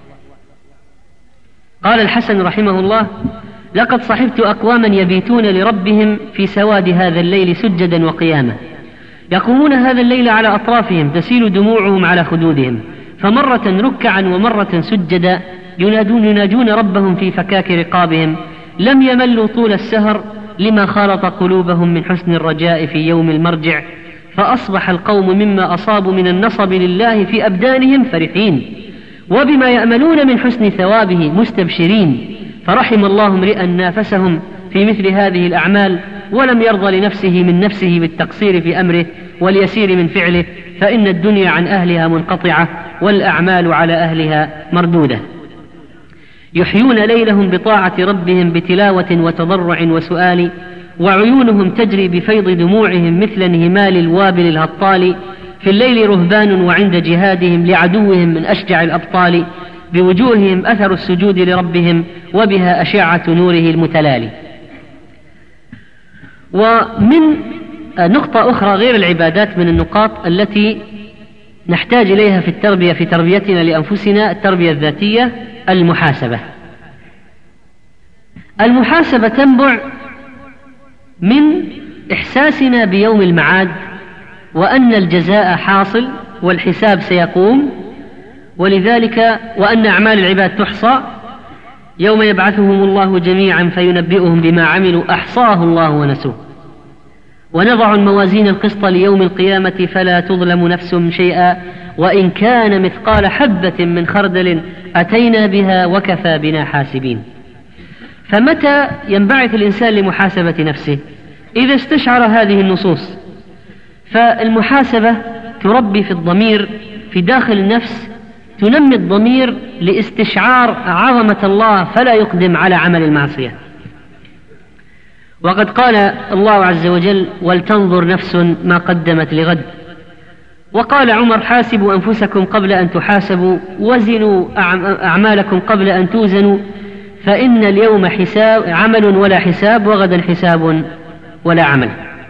قال الحسن رحمه الله: لقد صحبت أقواما يبيتون لربهم في سواد هذا الليل سجدا وقياما، يقومون هذا الليل على أطرافهم تسيل دموعهم على خدودهم، فمرة ركعا ومرة سجدا ينادون, يناجون ربهم في فكاك رقابهم، لم يملوا طول السهر لما خالط قلوبهم من حسن الرجاء في يوم المرجع، فأصبح القوم مما أصابوا من النصب لله في أبدانهم فرحين، وبما يأملون من حسن ثوابه مستبشرين. فرحم الله امرئا نافسهم في مثل هذه الأعمال ولم يرضى لنفسه من نفسه بالتقصير في أمره واليسير من فعله، فإن الدنيا عن أهلها منقطعة والأعمال على أهلها مردودة. يحيون ليلهم بطاعة ربهم بتلاوة وتضرع وسؤال، وعيونهم تجري بفيض دموعهم مثل انهمال الوابل الهطال، في الليل رهبان وعند جهادهم لعدوهم من أشجع الأبطال، بوجوههم أثر السجود لربهم وبها أشعة نوره المتلالي. ومن نقطة أخرى غير العبادات من النقاط التي نحتاج إليها في التربية في تربيتنا لأنفسنا التربية الذاتية المحاسبة. المحاسبة تنبع من إحساسنا بيوم المعاد، وأن الجزاء حاصل والحساب سيقوم، ولذلك وأن أعمال العباد تحصى يوم يبعثهم الله جميعا فينبئهم بما عملوا أحصاه الله ونسوه، ونضع الموازين القسط ليوم القيامة فلا تظلم نفس شيئا وإن كان مثقال حبة من خردل أتينا بها وكفى بنا حاسبين. فمتى ينبعث الإنسان لمحاسبة نفسه؟ إذا استشعر هذه النصوص. فالمحاسبة تربي في الضمير في داخل النفس، تنمي الضمير لاستشعار عظمة الله فلا يقدم على عمل المعصية. وقد قال الله عز وجل: ولتنظر نفس ما قدمت لغد. وقال عمر: حاسبوا أنفسكم قبل أن تحاسبوا، وزنوا أعمالكم قبل أن توزنوا، فإن اليوم حساب عمل ولا حساب، وغدا حساب ولا عمل.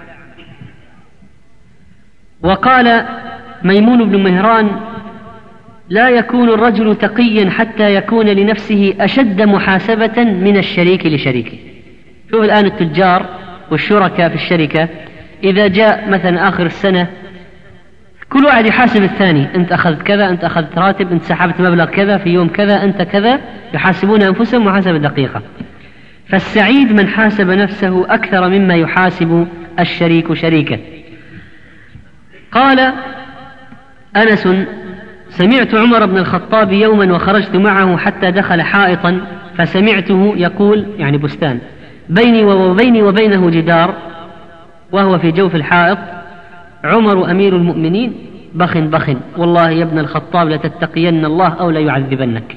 وقال ميمون بن مهران: لا يكون الرجل تقيا حتى يكون لنفسه أشد محاسبة من الشريك لشريكه. شوف الآن التجار والشركاء في الشركة إذا جاء مثلا آخر السنة كل واحد يحاسب الثاني، أنت أخذت كذا، أنت أخذت راتب، أنت سحبت مبلغ كذا في يوم كذا، أنت كذا، يحاسبون أنفسهم محاسبة دقيقة. فالسعيد من حاسب نفسه أكثر مما يحاسب الشريك شريكه. قال أنس: سمعت عمر بن الخطاب يوما وخرجت معه حتى دخل حائطا فسمعته يقول، يعني بستان، بيني وبيني وبينه جدار وهو في جوف الحائط: عمر أمير المؤمنين بخ بخ، والله يا ابن الخطاب لتتقين الله أو لا يعذبنك.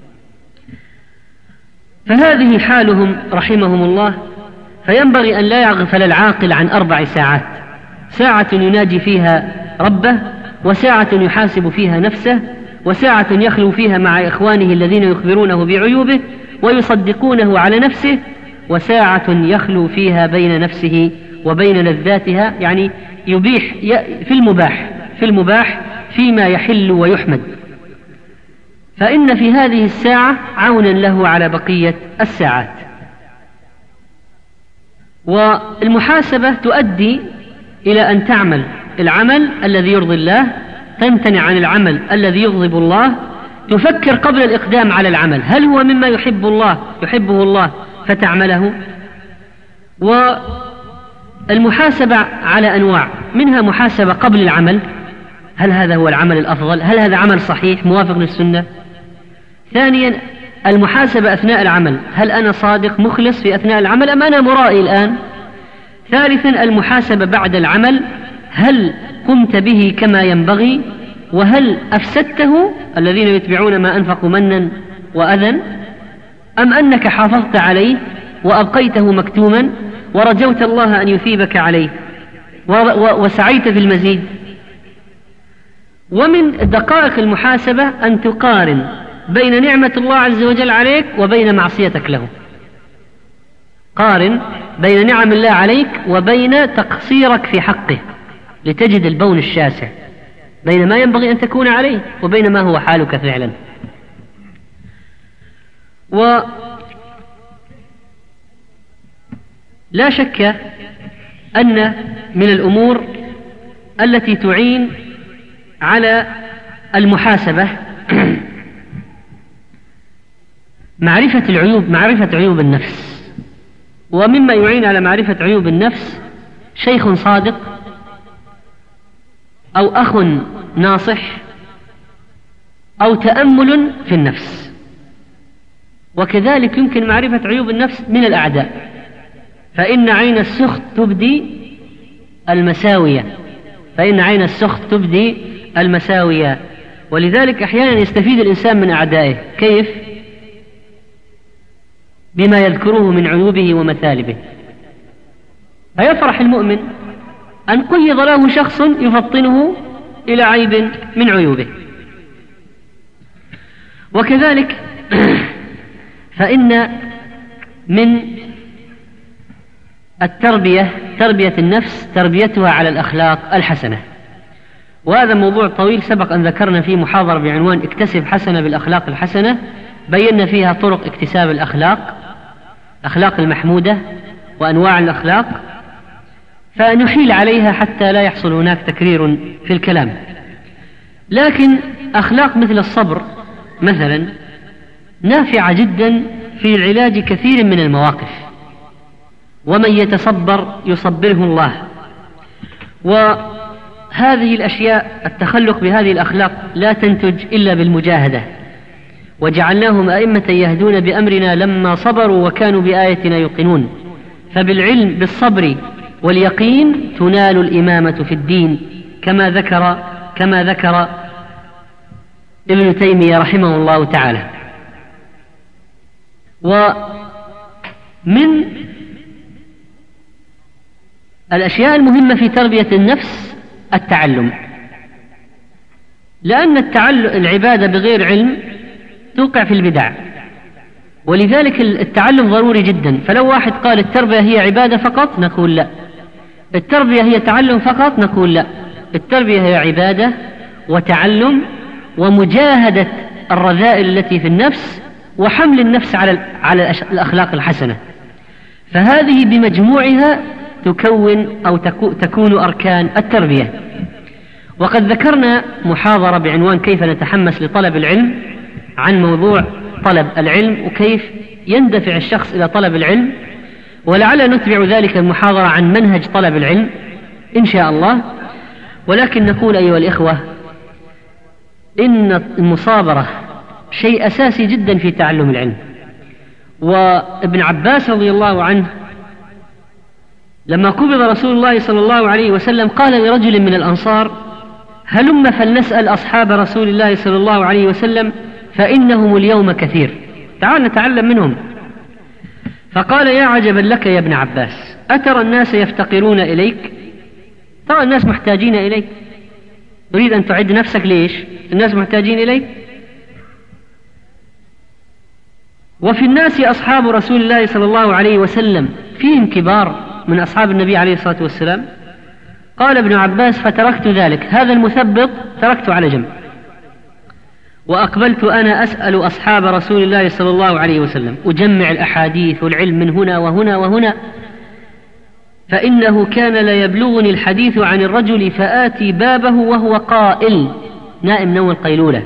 فهذه حالهم رحمهم الله. فينبغي أن لا يغفل العاقل عن أربع ساعات: ساعة يناجي فيها ربه، وساعة يحاسب فيها نفسه، وساعة يخلو فيها مع إخوانه الذين يخبرونه بعيوبه ويصدقونه على نفسه، وساعة يخلو فيها بين نفسه وبين لذاتها، يعني يبيح في المباح في المباح فيما يحل ويحمد. فإن في هذه الساعة عونا له على بقية الساعات. والمحاسبة تؤدي إلى أن تعمل العمل الذي يرضي الله، تمتنع عن العمل الذي يغضب الله، تفكر قبل الإقدام على العمل هل هو مما يحب الله يحبه الله فتعمله. والمحاسبة على أنواع، منها محاسبة قبل العمل: هل هذا هو العمل الأفضل؟ هل هذا عمل صحيح موافق للسنة؟ ثانيا المحاسبة أثناء العمل: هل أنا صادق مخلص في أثناء العمل أم أنا مرائي الآن؟ ثالثا المحاسبة بعد العمل: هل قمت به كما ينبغي وهل أفسدته الذين يتبعون ما أنفقوا منا وأذى، أم أنك حافظت عليه وأبقيته مكتوما ورجوت الله أن يثيبك عليه وسعيت في المزيد؟ ومن دقائق المحاسبة أن تقارن بين نعمة الله عز وجل عليك وبين معصيتك له. قارن بين نعم الله عليك وبين تقصيرك في حقه لتجد البون الشاسع بين ما ينبغي أن تكون عليه وبين ما هو حالك فعلا. ولا شك أن من الأمور التي تعين على المحاسبة معرفة العيوب معرفة عيوب النفس. ومما يعين على معرفة عيوب النفس شيخ صادق أو أخ ناصح أو تأمل في النفس. وكذلك يمكن معرفة عيوب النفس من الأعداء، فإن عين السخط تبدي المساوية فإن عين السخط تبدي المساوية ولذلك أحيانا يستفيد الإنسان من أعدائه. كيف؟ بما يذكره من عيوبه ومثالبه. فيفرح المؤمن أن قيض له شخص يفطنه إلى عيب من عيوبه. وكذلك فإن من التربية تربية النفس تربيتها على الأخلاق الحسنة، وهذا موضوع طويل سبق أن ذكرنا فيه محاضرة بعنوان اكتسب حسنة بالأخلاق الحسنة، بينا فيها طرق اكتساب الأخلاق، أخلاق المحمودة وأنواع الأخلاق، فنحيل عليها حتى لا يحصل هناك تكرير في الكلام. لكن أخلاق مثل الصبر مثلا نافعة جدا في العلاج كثير من المواقف، ومن يتصبر يصبره الله. وهذه الأشياء التخلق بهذه الأخلاق لا تنتج إلا بالمجاهدة، وجعلناهم أئمة يهدون بأمرنا لما صبروا وكانوا بآياتنا يوقنون. فبالعلم بالصبر واليقين تنال الإمامة في الدين كما ذكر كما ذكر ابن تيمية رحمه الله تعالى. ومن الأشياء المهمة في تربية النفس التعلم، لأن التعلم العبادة بغير علم توقع في البدع، ولذلك التعلم ضروري جدا. فلو واحد قال التربية هي عبادة فقط نقول لا، التربية هي تعلم فقط نقول لا، التربية هي عبادة وتعلم ومجاهدة الرذائل التي في النفس وحمل النفس على على الأخلاق الحسنة. فهذه بمجموعها تكون أو تكون أركان التربية. وقد ذكرنا محاضرة بعنوان كيف نتحمس لطلب العلم عن موضوع طلب العلم وكيف يندفع الشخص إلى طلب العلم، ولعل نتبع ذلك المحاضرة عن منهج طلب العلم إن شاء الله. ولكن نقول أيها الإخوة إن المصابرة شيء أساسي جدا في تعلم العلم. وابن عباس رضي الله عنه لما قبض رسول الله صلى الله عليه وسلم قال لرجل من الأنصار: هلم فلنسأل أصحاب رسول الله صلى الله عليه وسلم فإنهم اليوم كثير، تعال نتعلم منهم. فقال: يا عجبا لك يا ابن عباس، أترى الناس يفتقرون إليك؟ ترى الناس محتاجين إليك، تريد أن تعد نفسك ليش؟ الناس محتاجين إليك. وفي الناس أصحاب رسول الله صلى الله عليه وسلم فيهم كبار من أصحاب النبي عليه الصلاة والسلام. قال ابن عباس: فتركت ذلك، هذا المثبط تركته على جنب، وأقبلت أنا أسأل أصحاب رسول الله صلى الله عليه وسلم، أجمع الأحاديث والعلم من هنا وهنا وهنا، فإنه كان لا يبلغني الحديث عن الرجل فآتي بابه وهو قائل نائم نوم القيلولة،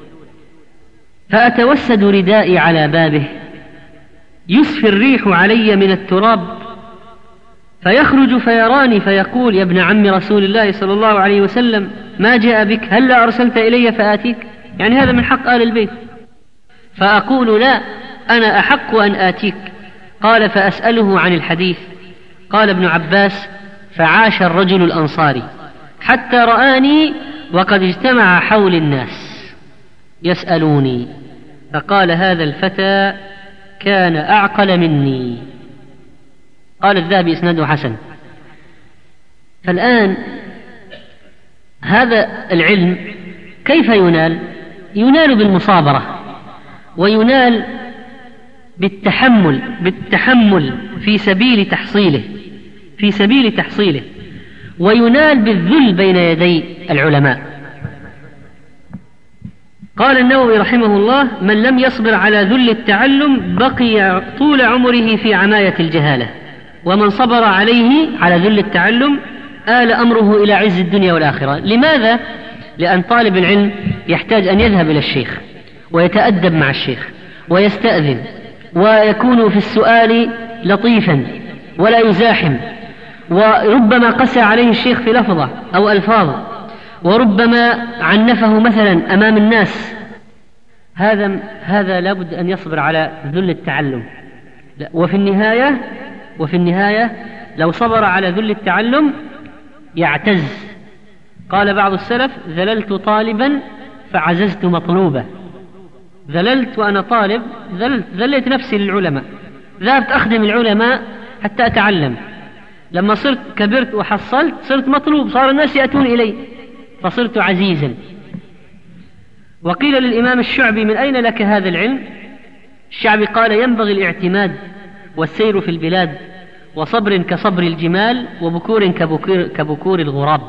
فأتوسد ردائي على بابه، يسفي الريح علي من التراب، فيخرج فيراني فيقول: يا ابن عم رسول الله صلى الله عليه وسلم، ما جاء بك؟ هل لا أرسلت إلي فآتيك؟ يعني هذا من حق آل البيت. فأقول: لا، أنا أحق أن آتيك. قال: فأسأله عن الحديث. قال ابن عباس: فعاش الرجل الأنصاري حتى رآني وقد اجتمع حول الناس يسألوني، فقال هذا الفتى كان أعقل مني. قال الذهبي إسناده حسن. فالآن هذا العلم كيف ينال؟ ينال بالمصابرة، وينال بالتحمل بالتحمل في سبيل تحصيله في سبيل تحصيله وينال بالذل بين يدي العلماء. قال النووي رحمه الله: من لم يصبر على ذل التعلم بقي طول عمره في عماية الجهالة، ومن صبر عليه على ذل التعلم آل أمره إلى عز الدنيا والآخرة. لماذا؟ لأن طالب العلم يحتاج أن يذهب إلى الشيخ ويتأدب مع الشيخ ويستأذن، ويكون في السؤال لطيفا ولا يزاحم، وربما قسى عليه الشيخ في لفظة أو ألفاظ، وربما عنفه مثلا أمام الناس. هذا هذا لابد أن يصبر على ذل التعلم. وفي النهاية وفي النهاية لو صبر على ذل التعلم يعتز. قال بعض السلف: ذللت طالبا فعززت مطلوبا. ذللت وأنا طالب، ذللت ذليت نفسي للعلماء، ذهبت أخدم العلماء حتى أتعلم. لما صرت كبرت وحصلت صرت مطلوب، صار الناس يأتون إلي فصرت عزيزا. وقيل للإمام الشعبي: من أين لك هذا العلم؟ الشعبي قال: ينبغي الاعتماد والسير في البلاد، وصبر كصبر الجمال، وبكور كبكور, كبكور الغراب.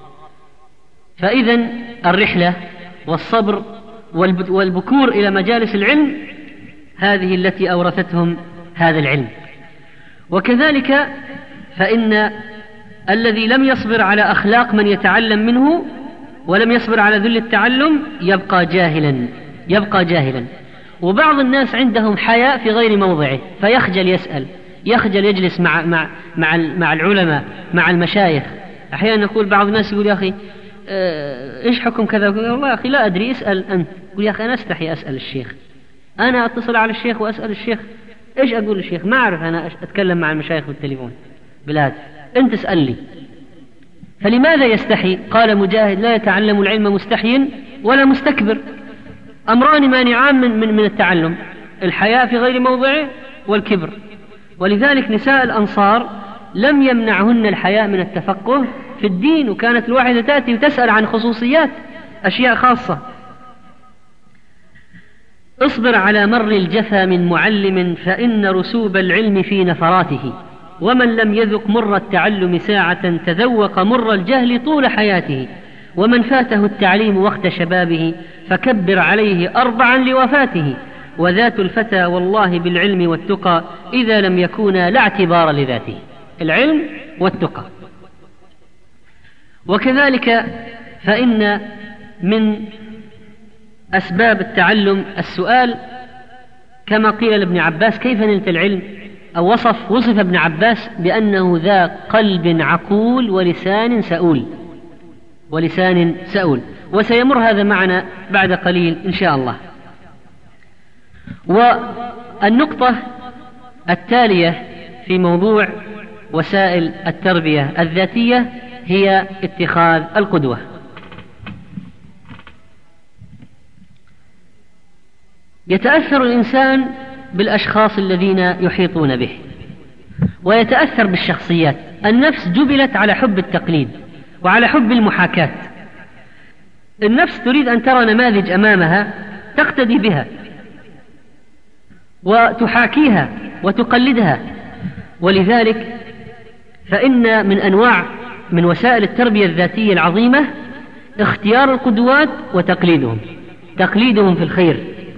فإذن الرحلة والصبر والبكور إلى مجالس العلم هذه التي أورثتهم هذا العلم. وكذلك فإن الذي لم يصبر على أخلاق من يتعلم منه ولم يصبر على ذل التعلم يبقى جاهلا يبقى جاهلا. وبعض الناس عندهم حياء في غير موضعه، فيخجل يسأل، يخجل يجلس مع مع مع مع العلماء، مع المشايخ. أحيانا يقول بعض الناس يقول: يا أخي إيش حكم كذا؟ والله يا أخي لا أدري، اسأل أنت. يقول: يا أخي أنا أستحي أسأل الشيخ، أنا أتصل على الشيخ وأسأل الشيخ، إيش أقول للشيخ؟ ما أعرف أنا أتكلم مع المشايخ بالتليفون بالهاتف، أنت اسأل لي. فلماذا يستحي؟ قال مجاهد: لا يتعلم العلم مستحي ولا مستكبر. أمران مانعان من, من, من التعلم: الحياء في غير موضعه والكبر. ولذلك نساء الأنصار لم يمنعهن الحياء من التفقه في الدين، وكانت الواحدة تأتي وتسأل عن خصوصيات أشياء خاصة. اصبر على مر الجفا من معلم، فإن رسوب العلم في نفراته، ومن لم يذق مر التعلم ساعة تذوق مر الجهل طول حياته، ومن فاته التعليم وقت شبابه فكبر عليه أربعا لوفاته، وذات الفتى والله بالعلم والتقى إذا لم يكونا لا اعتبار لذاته. العلم والتقى. وكذلك فإن من أسباب التعلم السؤال، كما قيل لابن عباس: كيف نلت العلم؟ أو وصف وصف ابن عباس بأنه ذا قلب عقول ولسان سؤول ولسان سؤول وسيمر هذا معنا بعد قليل إن شاء الله. والنقطة التالية في موضوع وسائل التربية الذاتية هي اتخاذ القدوة. يتأثر الإنسان بالأشخاص الذين يحيطون به، ويتأثر بالشخصيات. النفس جبلت على حب التقليد وعلى حب المحاكاة. النفس تريد أن ترى نماذج أمامها تقتدي بها وتحاكيها وتقلدها. ولذلك فإن من أنواع من وسائل التربية الذاتية العظيمة اختيار القدوات وتقليدهم تقليدهم في الخير.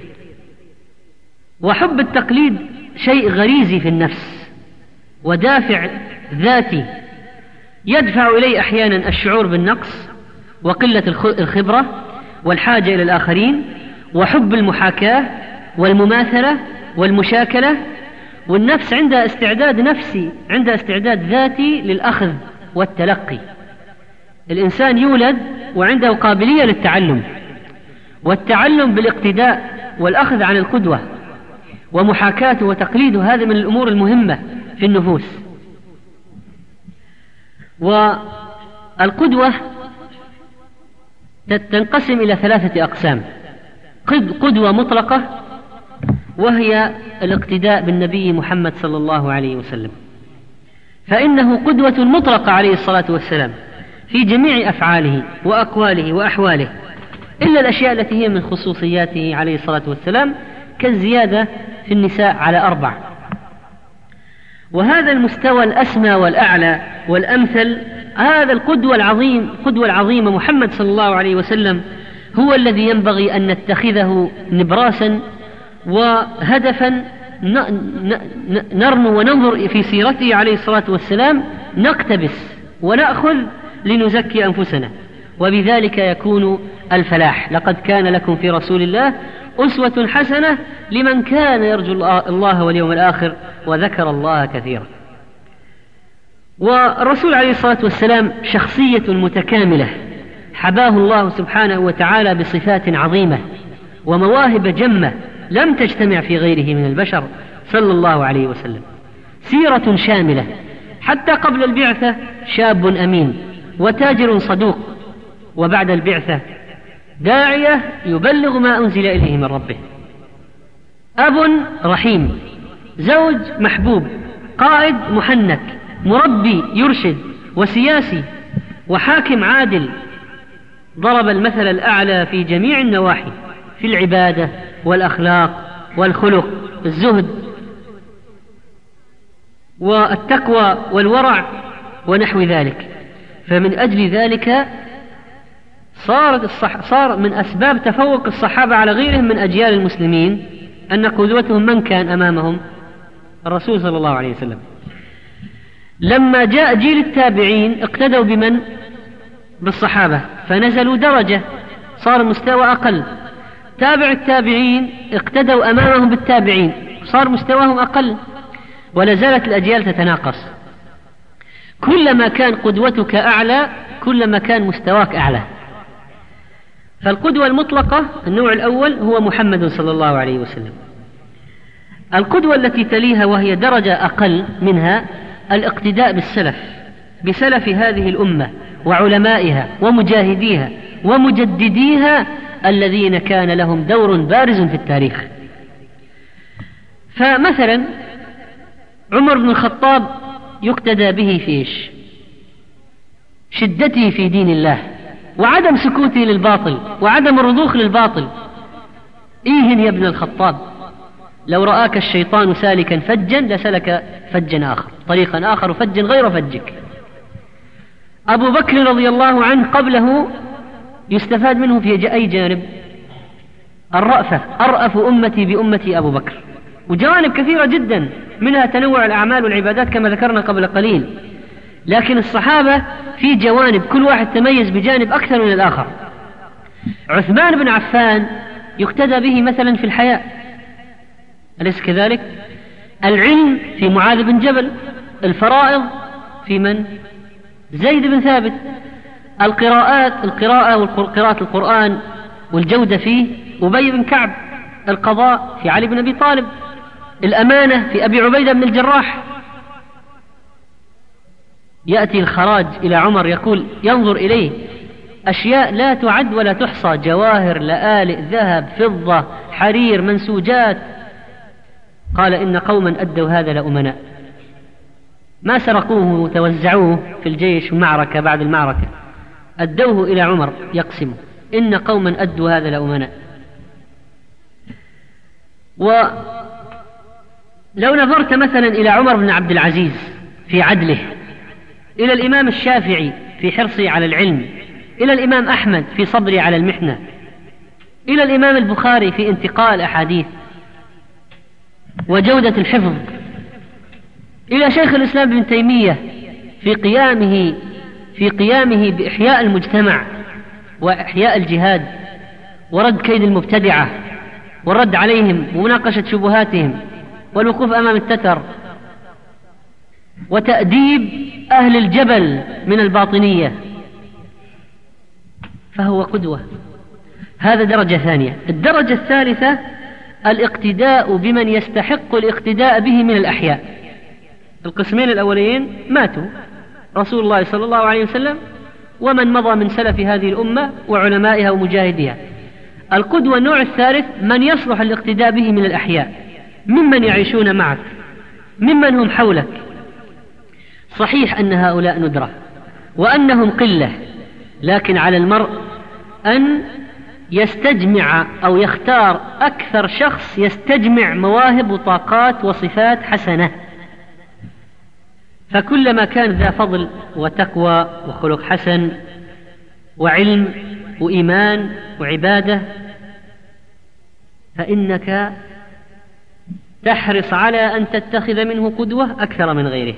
وحب التقليد شيء غريزي في النفس ودافع ذاتي يدفع إليه أحيانا الشعور بالنقص وقلة الخبرة والحاجة إلى الآخرين، وحب المحاكاة والمماثلة والمشاكلة. والنفس عندها استعداد نفسي، عندها استعداد ذاتي للأخذ والتلقي. الإنسان يولد وعنده قابلية للتعلم، والتعلم بالاقتداء والأخذ عن القدوة ومحاكاته وتقليده، هذا من الأمور المهمة في النفوس. والقدوة تنقسم إلى ثلاثة أقسام: قدوة مطلقة، وهي الاقتداء بالنبي محمد صلى الله عليه وسلم، فإنه قدوة مطلقة عليه الصلاة والسلام في جميع أفعاله وأقواله وأحواله، إلا الأشياء التي هي من خصوصياته عليه الصلاة والسلام، كالزيادة في النساء على أربع. وهذا المستوى الأسمى والأعلى والأمثل، هذا القدوة العظيم القدوة العظيمة محمد صلى الله عليه وسلم، هو الذي ينبغي أن نتخذه نبراسا وهدفا نرنو وننظر في سيرته عليه الصلاة والسلام، نقتبس ونأخذ لنزكي أنفسنا، وبذلك يكون الفلاح. لقد كان لكم في رسول الله أسوة حسنة لمن كان يرجو الله واليوم الآخر وذكر الله كثيرا. والرسول عليه الصلاة والسلام شخصية متكاملة، حباه الله سبحانه وتعالى بصفات عظيمة ومواهب جمة لم تجتمع في غيره من البشر صلى الله عليه وسلم. سيرة شاملة، حتى قبل البعثة شاب أمين وتاجر صدوق، وبعد البعثة داعية يبلغ ما أنزل إليه من ربه، أب رحيم، زوج محبوب، قائد محنك، مربي يرشد، وسياسي، وحاكم عادل، ضرب المثل الأعلى في جميع النواحي، في العبادة والأخلاق والخلق، الزهد والتقوى والورع ونحو ذلك. فمن أجل ذلك صارت الصح... صار من أسباب تفوق الصحابة على غيرهم من أجيال المسلمين أن قدوتهم من كان أمامهم؟ الرسول صلى الله عليه وسلم. لما جاء جيل التابعين اقتدوا بمن؟ بالصحابة، فنزلوا درجة، صار مستوى أقل. تابع التابعين اقتدوا أمامهم بالتابعين، صار مستواهم أقل، ولا زالت الأجيال تتناقص. كلما كان قدوتك أعلى كلما كان مستواك أعلى. فالقدوة المطلقة النوع الأول هو محمد صلى الله عليه وسلم. القدوة التي تليها وهي درجة أقل منها الاقتداء بالسلف، بسلف هذه الأمة وعلمائها ومجاهديها ومجدديها الذين كان لهم دور بارز في التاريخ. فمثلا عمر بن الخطاب يقتدى به في إيش؟ شدته في دين الله، وعدم سكوته للباطل، وعدم الرضوخ للباطل. إيهن يا ابن الخطاب، لو رآك الشيطان سالكا فجا لسلك فجا آخر، طريقا آخر فجا غير فجك. أبو بكر رضي الله عنه قبله يستفاد منه في أي جانب؟ الرأفة، أرأف أمتي بأمتي أبو بكر، وجوانب كثيرة جدا منها تنوع الأعمال والعبادات كما ذكرنا قبل قليل. لكن الصحابة في جوانب كل واحد تميز بجانب أكثر من الآخر. عثمان بن عفان يقتدى به مثلا في الحياء، أليس كذلك؟ العلم في معاذ بن جبل، الفرائض في من؟ زيد بن ثابت، القراءات القراءة وقراءة القرآن والجودة فيه أبي بن كعب، القضاء في علي بن أبي طالب، الأمانة في أبي عبيدة بن الجراح. يأتي الخراج إلى عمر يقول ينظر إليه أشياء لا تعد ولا تحصى، جواهر، لآلئ، ذهب، فضة، حرير، منسوجات. قال إن قوما أدوا هذا لأمناء، ما سرقوه وتوزعوه في الجيش معركة بعد المعركة، أدوه إلى عمر يقسمه، إن قوما أدوا هذا لأمناء. ولو نظرت مثلا إلى عمر بن عبد العزيز في عدله، إلى الإمام الشافعي في حرصه على العلم، إلى الإمام أحمد في صبره على المحنة، إلى الإمام البخاري في انتقاء الأحاديث وجودة الحفظ، إلى شيخ الإسلام ابن تيمية في قيامه في قيامه بإحياء المجتمع وإحياء الجهاد ورد كيد المبتدعة والرد عليهم ومناقشة شبهاتهم والوقوف أمام التتر وتأديب أهل الجبل من الباطنية، فهو قدوة. هذا درجة ثانية. الدرجة الثالثة الاقتداء بمن يستحق الاقتداء به من الأحياء. القسمين الأولين ماتوا، رسول الله صلى الله عليه وسلم ومن مضى من سلف هذه الأمة وعلمائها ومجاهديها. القدوة النوع الثالث من يصلح الاقتداء به من الأحياء، ممن يعيشون معك، ممن هم حولك. صحيح أن هؤلاء ندرة وأنهم قلة، لكن على المرء أن يستجمع أو يختار أكثر شخص يستجمع مواهب وطاقات وصفات حسنة. فكلما كان ذا فضل وتقوى وخلق حسن وعلم وإيمان وعبادة فإنك تحرص على أن تتخذ منه قدوة أكثر من غيره.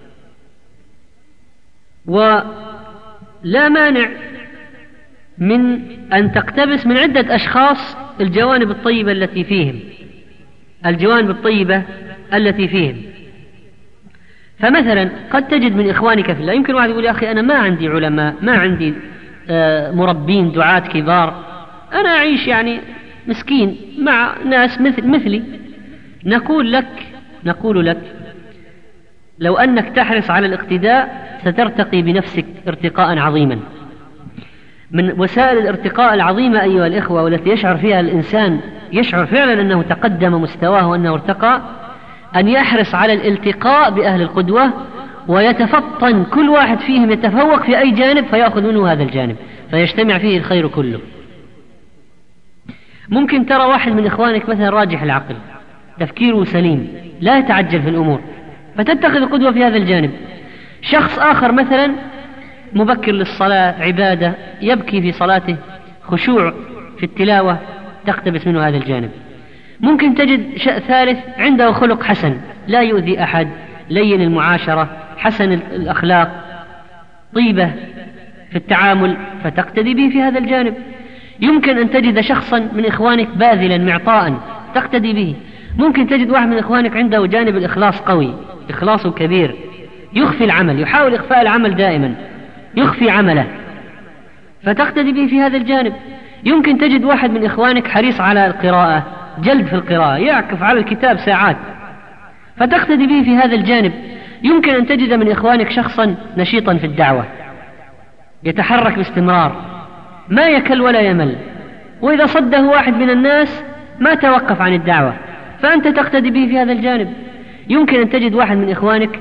ولا مانع من أن تقتبس من عدة أشخاص الجوانب الطيبة التي فيهم الجوانب الطيبة التي فيهم فمثلا قد تجد من إخوانك في الله، يمكن واحد يقول يا أخي أنا ما عندي علماء، ما عندي مربين دعاة كبار، أنا أعيش يعني مسكين مع ناس مثل مثلي. نقول لك نقول لك لو أنك تحرص على الاقتداء سترتقي بنفسك ارتقاء عظيما. من وسائل الارتقاء العظيمة أيها الإخوة والتي يشعر فيها الإنسان يشعر فعلا أنه تقدم مستواه وأنه ارتقى، أن يحرص على الالتقاء بأهل القدوة ويتفطن كل واحد فيهم يتفوق في أي جانب فيأخذ منه هذا الجانب فيجتمع فيه الخير كله. ممكن ترى واحد من إخوانك مثلا راجح العقل، تفكيره سليم، لا يتعجل في الأمور، فتتخذ قدوة في هذا الجانب. شخص آخر مثلا مبكر للصلاة، عبادة، يبكي في صلاته، خشوع في التلاوة، تقتبس منه هذا الجانب. ممكن تجد شيء ثالث عنده خلق حسن، لا يؤذي أحد، لين المعاشرة، حسن الأخلاق، طيبة في التعامل، فتقتدي به في هذا الجانب. يمكن أن تجد شخصا من إخوانك باذلا معطاء تقتدي به. ممكن تجد واحد من إخوانك عنده جانب الإخلاص قوي، إخلاصه كبير، يخفي العمل، يحاول إخفاء العمل دائما، يخفي عمله، فتقتدي به في هذا الجانب. يمكن تجد واحد من إخوانك حريص على القراءة، جلد في القراءة، يعكف على الكتاب ساعات، فتقتدي به في هذا الجانب. يمكن أن تجد من إخوانك شخصا نشيطا في الدعوة، يتحرك باستمرار، ما يكل ولا يمل، وإذا صده واحد من الناس ما توقف عن الدعوة، فأنت تقتدي به في هذا الجانب. يمكن أن تجد واحد من إخوانك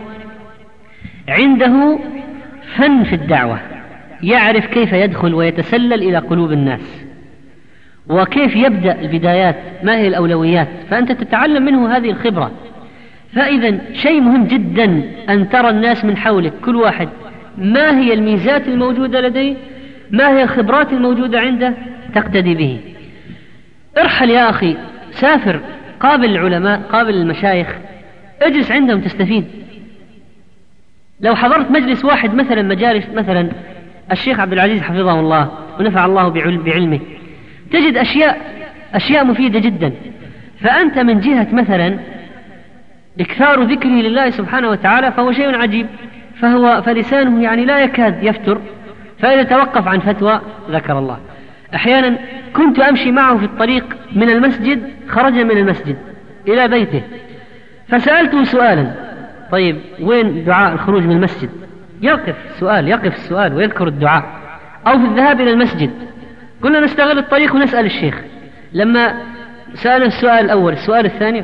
عنده فن في الدعوة، يعرف كيف يدخل ويتسلل إلى قلوب الناس وكيف يبدأ البدايات، ما هي الأولويات، فأنت تتعلم منه هذه الخبرة. فإذا شيء مهم جدا أن ترى الناس من حولك كل واحد ما هي الميزات الموجودة لديه، ما هي الخبرات الموجودة عنده، تقتدي به. ارحل يا أخي، سافر، قابل العلماء، قابل المشايخ، اجلس عندهم تستفيد. لو حضرت مجلس واحد مثلا مجالس مثلا الشيخ عبد العزيز حفظه الله ونفع الله بعلمه، تجد أشياء أشياء مفيدة جدا. فأنت من جهة مثلا إكثار ذكره لله سبحانه وتعالى فهو شيء عجيب، فهو فلسانه يعني لا يكاد يفتر، فإذا توقف عن فتوى ذكر الله. أحيانا كنت أمشي معه في الطريق من المسجد، خرج من المسجد إلى بيته، فسألته سؤالا، طيب وين دعاء الخروج من المسجد؟ يقف سؤال يقف السؤال ويذكر الدعاء. أو في الذهاب إلى المسجد، قلنا نستغل الطريق ونسأل الشيخ. لما سأل السؤال الأول السؤال الثاني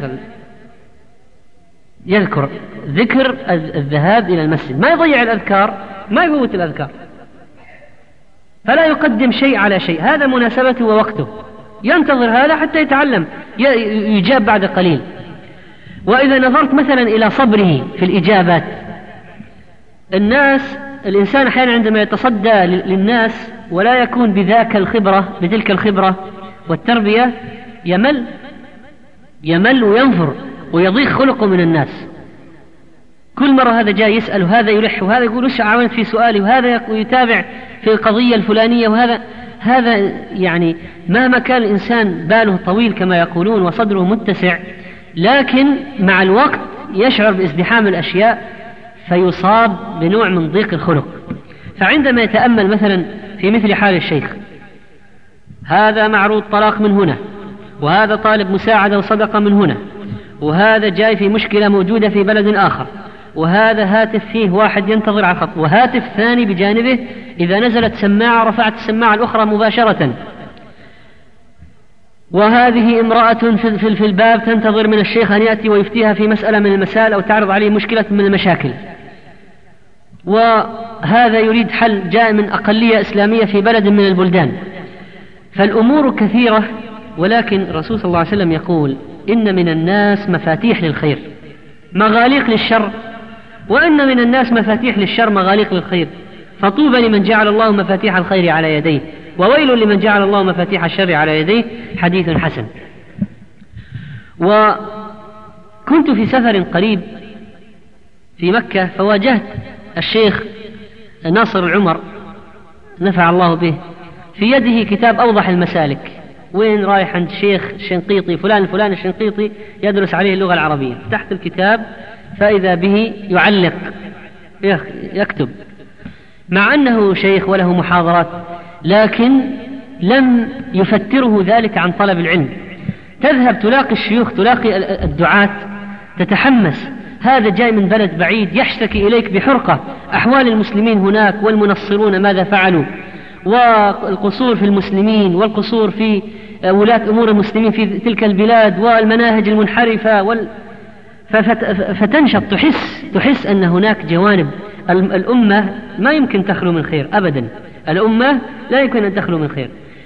يذكر ذكر الذهاب إلى المسجد، ما يضيع الأذكار، ما يفوت الأذكار، فلا يقدم شيء على شيء، هذا مناسبته ووقته، ينتظر هذا حتى يتعلم، يجاب بعد قليل. وإذا نظرت مثلا إلى صبره في الإجابات، الناس الإنسان أحيانا عندما يتصدى للناس ولا يكون بذاك الخبرة بتلك الخبرة والتربية يمل يمل وينفر ويضيق خلقه من الناس. كل مرة هذا جاي يسأل وهذا يلح وهذا يقول وش عاونت في سؤالي وهذا يتابع في القضية الفلانية، وهذا هذا يعني مهما كان الإنسان باله طويل كما يقولون وصدره متسع، لكن مع الوقت يشعر بازدحام الأشياء فيصاب بنوع من ضيق الخلق. فعندما يتأمل مثلا في مثل حال الشيخ، هذا معروض طلاق من هنا، وهذا طالب مساعدة وصدقة من هنا، وهذا جاي في مشكلة موجودة في بلد آخر، وهذا هاتف فيه واحد ينتظر على الخط، وهاتف ثاني بجانبه إذا نزلت سماعة رفعت السماعة الأخرى مباشرة، وهذه امرأة في الباب تنتظر من الشيخ أن يأتي ويفتيها في مسألة من المسائل أو تعرض عليه مشكلة من المشاكل، وهذا يريد حل جاء من أقلية إسلامية في بلد من البلدان. فالأمور كثيرة، ولكن الرسول صلى الله عليه وسلم يقول إن من الناس مفاتيح للخير مغاليق للشر، وإن من الناس مفاتيح للشر مغاليق للخير، فطوبى لمن جعل الله مفاتيح الخير على يديه، وويل لمن جعل الله مفاتيح الشر على يديه. حديث حسن. وكنت في سفر قريب في مكة فواجهت الشيخ ناصر العمر نفع الله به، في يده كتاب أوضح المسالك، وين رايح عند شيخ شنقيطي فلان فلان الشنقيطي يدرس عليه اللغة العربية، فتحت الكتاب فإذا به يعلق يكتب، مع أنه شيخ وله محاضرات، لكن لم يفتره ذلك عن طلب العلم. تذهب تلاقي الشيوخ، تلاقي الدعاة، تتحمس، هذا جاي من بلد بعيد يشتكي إليك بحرقة أحوال المسلمين هناك والمنصرون ماذا فعلوا، والقصور في المسلمين والقصور في ولاة أمور المسلمين في تلك البلاد والمناهج المنحرفة وال... فتنشط، تحس تحس أن هناك جوانب الأمة ما يمكن تخلو من خير أبدا، الأمة لا يمكن أن تخلو من خير،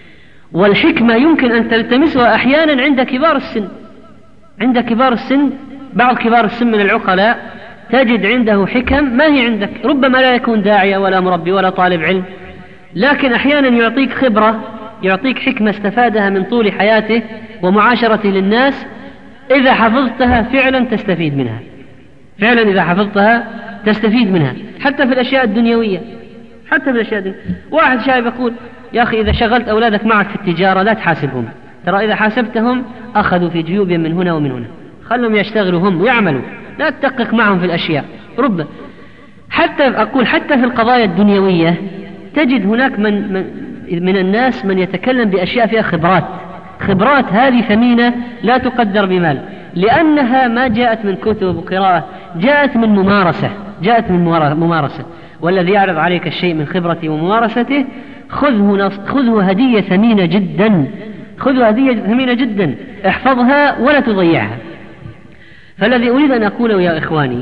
والحكمة يمكن أن تلتمسها أحيانا عند كبار السن. عند كبار السن، بعض كبار السن من العقلاء تجد عنده حكم ما هي عندك، ربما لا يكون داعية ولا مربي ولا طالب علم، لكن أحيانا يعطيك خبرة، يعطيك حكمة استفادها من طول حياته ومعاشرته للناس، إذا حفظتها فعلا تستفيد منها، فعلا إذا حفظتها تستفيد منها، حتى في الأشياء الدنيوية، حتى في الأشياء الدنيوية. واحد شايب يقول يا أخي إذا شغلت أولادك معك في التجارة لا تحاسبهم، ترى إذا حاسبتهم أخذوا في جيوبهم من هنا ومن هنا، خلهم يشتغلوا هم ويعملوا، لا تدقق معهم في الأشياء. رب حتى أقول حتى في القضايا الدنيوية تجد هناك من, من, من الناس من يتكلم بأشياء فيها خبرات، خبرات هذه ثمينة لا تقدر بمال، لأنها ما جاءت من كتب وقراءة، جاءت من ممارسة، جاءت من ممارسة. والذي يعرض عليك الشيء من خبرته وممارسته خذه, خذه هدية ثمينة جدا، خذه هدية ثمينة جدا، احفظها ولا تضيعها. فالذي أريد أن أقوله يا إخواني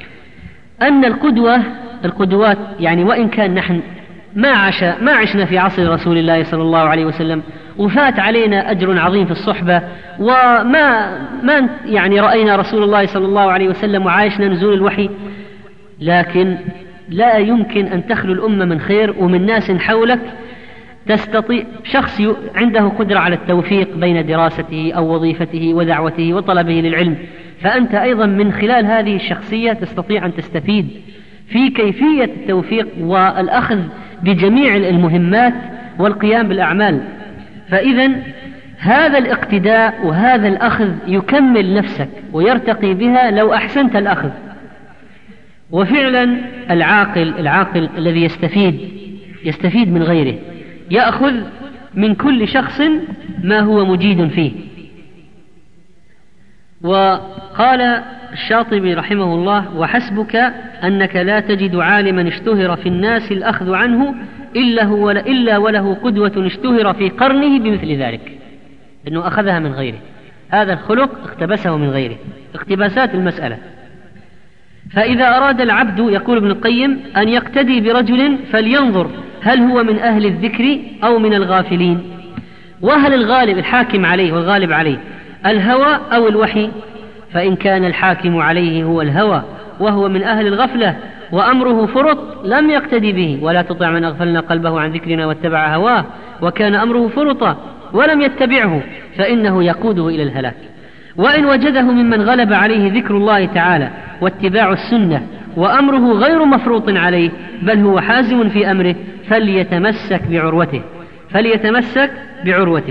أن القدوة القدوات يعني وإن كان نحن ما عش ما عشنا في عصر رسول الله صلى الله عليه وسلم وفات علينا أجر عظيم في الصحبة وما ما يعني رأينا رسول الله صلى الله عليه وسلم وعايشنا نزول الوحي، لكن لا يمكن أن تخلو الأمة من خير ومن ناس حولك تستطيع شخص عنده قدرة على التوفيق بين دراسته أو وظيفته ودعوته وطلبه للعلم، فأنت أيضا من خلال هذه الشخصية تستطيع أن تستفيد في كيفية التوفيق والأخذ بجميع المهمات والقيام بالأعمال. فإذا هذا الاقتداء وهذا الأخذ يكمل نفسك ويرتقي بها لو أحسنت الأخذ. وفعلا العاقل العاقل الذي يستفيد يستفيد من غيره، يأخذ من كل شخص ما هو مجيد فيه. وقال الشاطبي رحمه الله: وحسبك أنك لا تجد عالما اشتهر في الناس الأخذ عنه إلا, هو إلا وله قدوة اشتهر في قرنه بمثل ذلك، إنه أخذها من غيره، هذا الخلق اقتبسه من غيره، اقتباسات المسألة. فإذا أراد العبد يقول ابن القيم أن يقتدي برجل فلينظر هل هو من أهل الذكر أو من الغافلين، وهل الغالب الحاكم عليه والغالب عليه الهوى أو الوحي، فإن كان الحاكم عليه هو الهوى وهو من أهل الغفلة وأمره فرط لم يقتدي به، ولا تطع من أغفلنا قلبه عن ذكرنا واتبع هواه وكان أمره فرطا ولم يتبعه فإنه يقوده إلى الهلاك. وإن وجده ممن غلب عليه ذكر الله تعالى واتباع السنة وأمره غير مفروط عليه بل هو حازم في أمره فليتمسك بعروته فليتمسك بعروته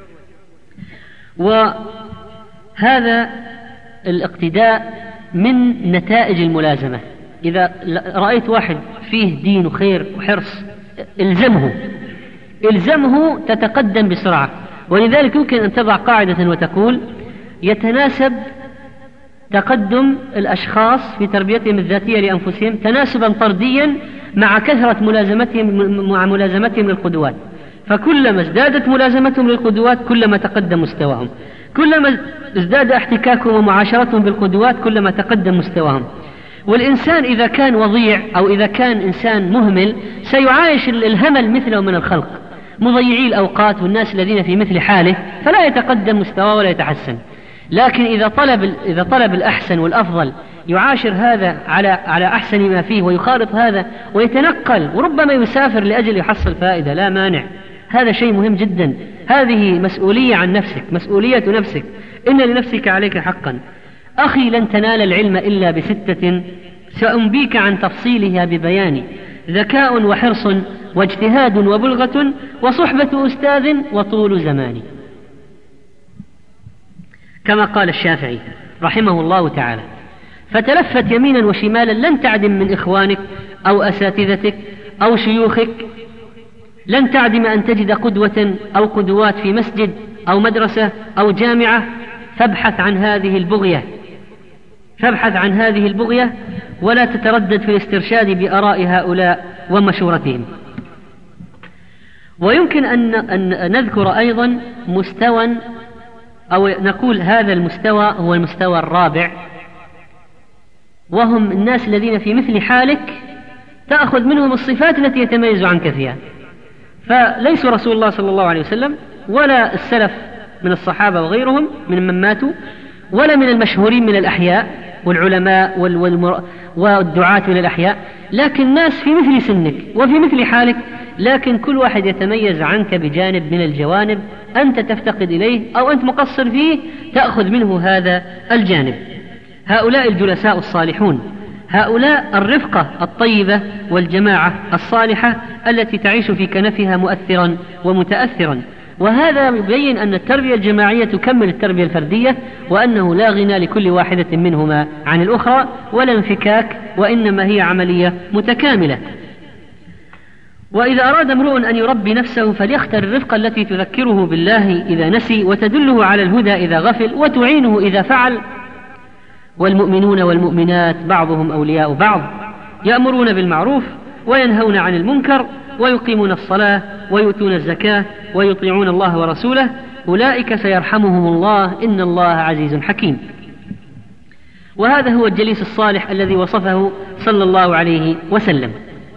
وهذا الاقتداء من نتائج الملازمة. إذا رأيت واحد فيه دين وخير وحرص الزمه الزمه تتقدم بسرعة. ولذلك يمكن أن تضع قاعدة وتقول: يتناسب تقدم الأشخاص في تربيتهم الذاتية لأنفسهم تناسبا طرديا مع كثرة ملازمتهم مع ملازمتهم للقدوات، فكلما ازدادت ملازمتهم للقدوات كلما تقدم مستواهم، كلما ازداد احتكاكهم ومعاشرتهم بالقدوات كلما تقدم مستواهم. والإنسان إذا كان وضيع أو إذا كان إنسان مهمل سيعايش الهمل مثله من الخلق، مضيعي الأوقات والناس الذين في مثل حاله، فلا يتقدم مستواه ولا يتحسن. لكن إذا طلب إذا طلب الأحسن والأفضل يعاشر هذا على على أحسن ما فيه ويخالط هذا ويتنقل وربما يسافر لأجل يحصل فائدة، لا مانع، هذا شيء مهم جدا. هذه مسؤولية عن نفسك، مسؤولية نفسك، إن لنفسك عليك حقا. أخي لن تنال العلم إلا بستة سأنبيك عن تفصيلها ببيان: ذكاء وحرص واجتهاد وبلغة وصحبة أستاذ وطول زمان، كما قال الشافعي رحمه الله تعالى. فتلفت يمينا وشمالا لن تعدم من إخوانك أو أساتذتك أو شيوخك، لن تعدم أن تجد قدوة أو قدوات في مسجد أو مدرسة أو جامعة، فابحث عن هذه البغية فابحث عن هذه البغية ولا تتردد في الاسترشاد بآراء هؤلاء ومشورتهم. ويمكن أن نذكر أيضا مستوى، أو نقول هذا المستوى هو المستوى الرابع، وهم الناس الذين في مثل حالك تأخذ منهم الصفات التي يتميز عنك فيها. فليس رسول الله صلى الله عليه وسلم ولا السلف من الصحابة وغيرهم من من ماتوا ولا من المشهورين من الأحياء والعلماء والدعاة من الأحياء، لكن ناس في مثل سنك وفي مثل حالك، لكن كل واحد يتميز عنك بجانب من الجوانب أنت تفتقد إليه أو أنت مقصر فيه، تأخذ منه هذا الجانب. هؤلاء الجلساء الصالحون، هؤلاء الرفقة الطيبة والجماعة الصالحة التي تعيش في كنفها مؤثرا ومتأثرا. وهذا يبين أن التربية الجماعية تكمل التربية الفردية، وأنه لا غنى لكل واحدة منهما عن الأخرى ولا انفكاك، وإنما هي عملية متكاملة. وإذا أراد امرؤ أن يربي نفسه فليختر الرفقة التي تذكره بالله إذا نسي وتدله على الهدى إذا غفل وتعينه إذا فعل. والمؤمنون والمؤمنات بعضهم أولياء بعض، يأمرون بالمعروف وينهون عن المنكر ويقيمون الصلاة ويؤتون الزكاة ويطيعون الله ورسوله، أولئك سيرحمهم الله إن الله عزيز حكيم. وهذا هو الجليس الصالح الذي وصفه صلى الله عليه وسلم.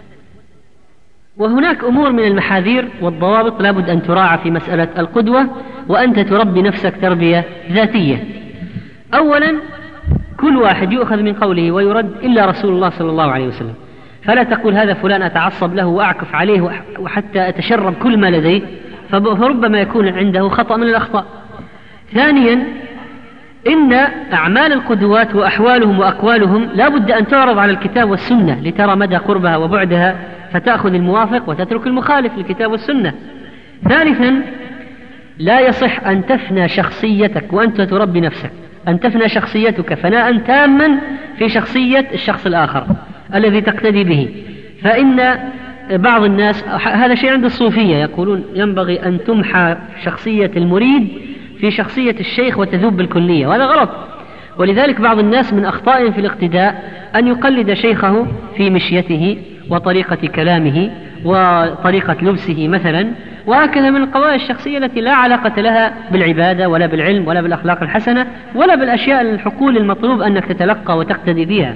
وهناك أمور من المحاذير والضوابط لابد أن تراعى في مسألة القدوة وأنت تربي نفسك تربية ذاتية. أولا، كل واحد يؤخذ من قوله ويرد إلا رسول الله صلى الله عليه وسلم، فلا تقول هذا فلان أتعصب له وأعكف عليه وحتى أتشرب كل ما لديه، فربما يكون عنده خطأ من الأخطاء. ثانيا، إن أعمال القدوات وأحوالهم وأقوالهم لا بد أن تعرض على الكتاب والسنة لترى مدى قربها وبعدها، فتأخذ الموافق وتترك المخالف للكتاب والسنة. ثالثا، لا يصح أن تفنى شخصيتك وأنت تربي نفسك، أن تفنى شخصيتك فناء تاما في شخصية الشخص الآخر الذي تقتدي به. فإن بعض الناس، هذا شيء عند الصوفية، يقولون ينبغي أن تمحى شخصية المريد في شخصية الشيخ وتذوب بالكلية، وهذا غلط. ولذلك بعض الناس من أخطائهم في الاقتداء أن يقلد شيخه في مشيته وطريقة كلامه وطريقة لبسه مثلا، وهكذا من القضايا الشخصية التي لا علاقة لها بالعبادة ولا بالعلم ولا بالأخلاق الحسنة ولا بالأشياء الحقول المطلوب أنك تتلقى وتقتدي بها.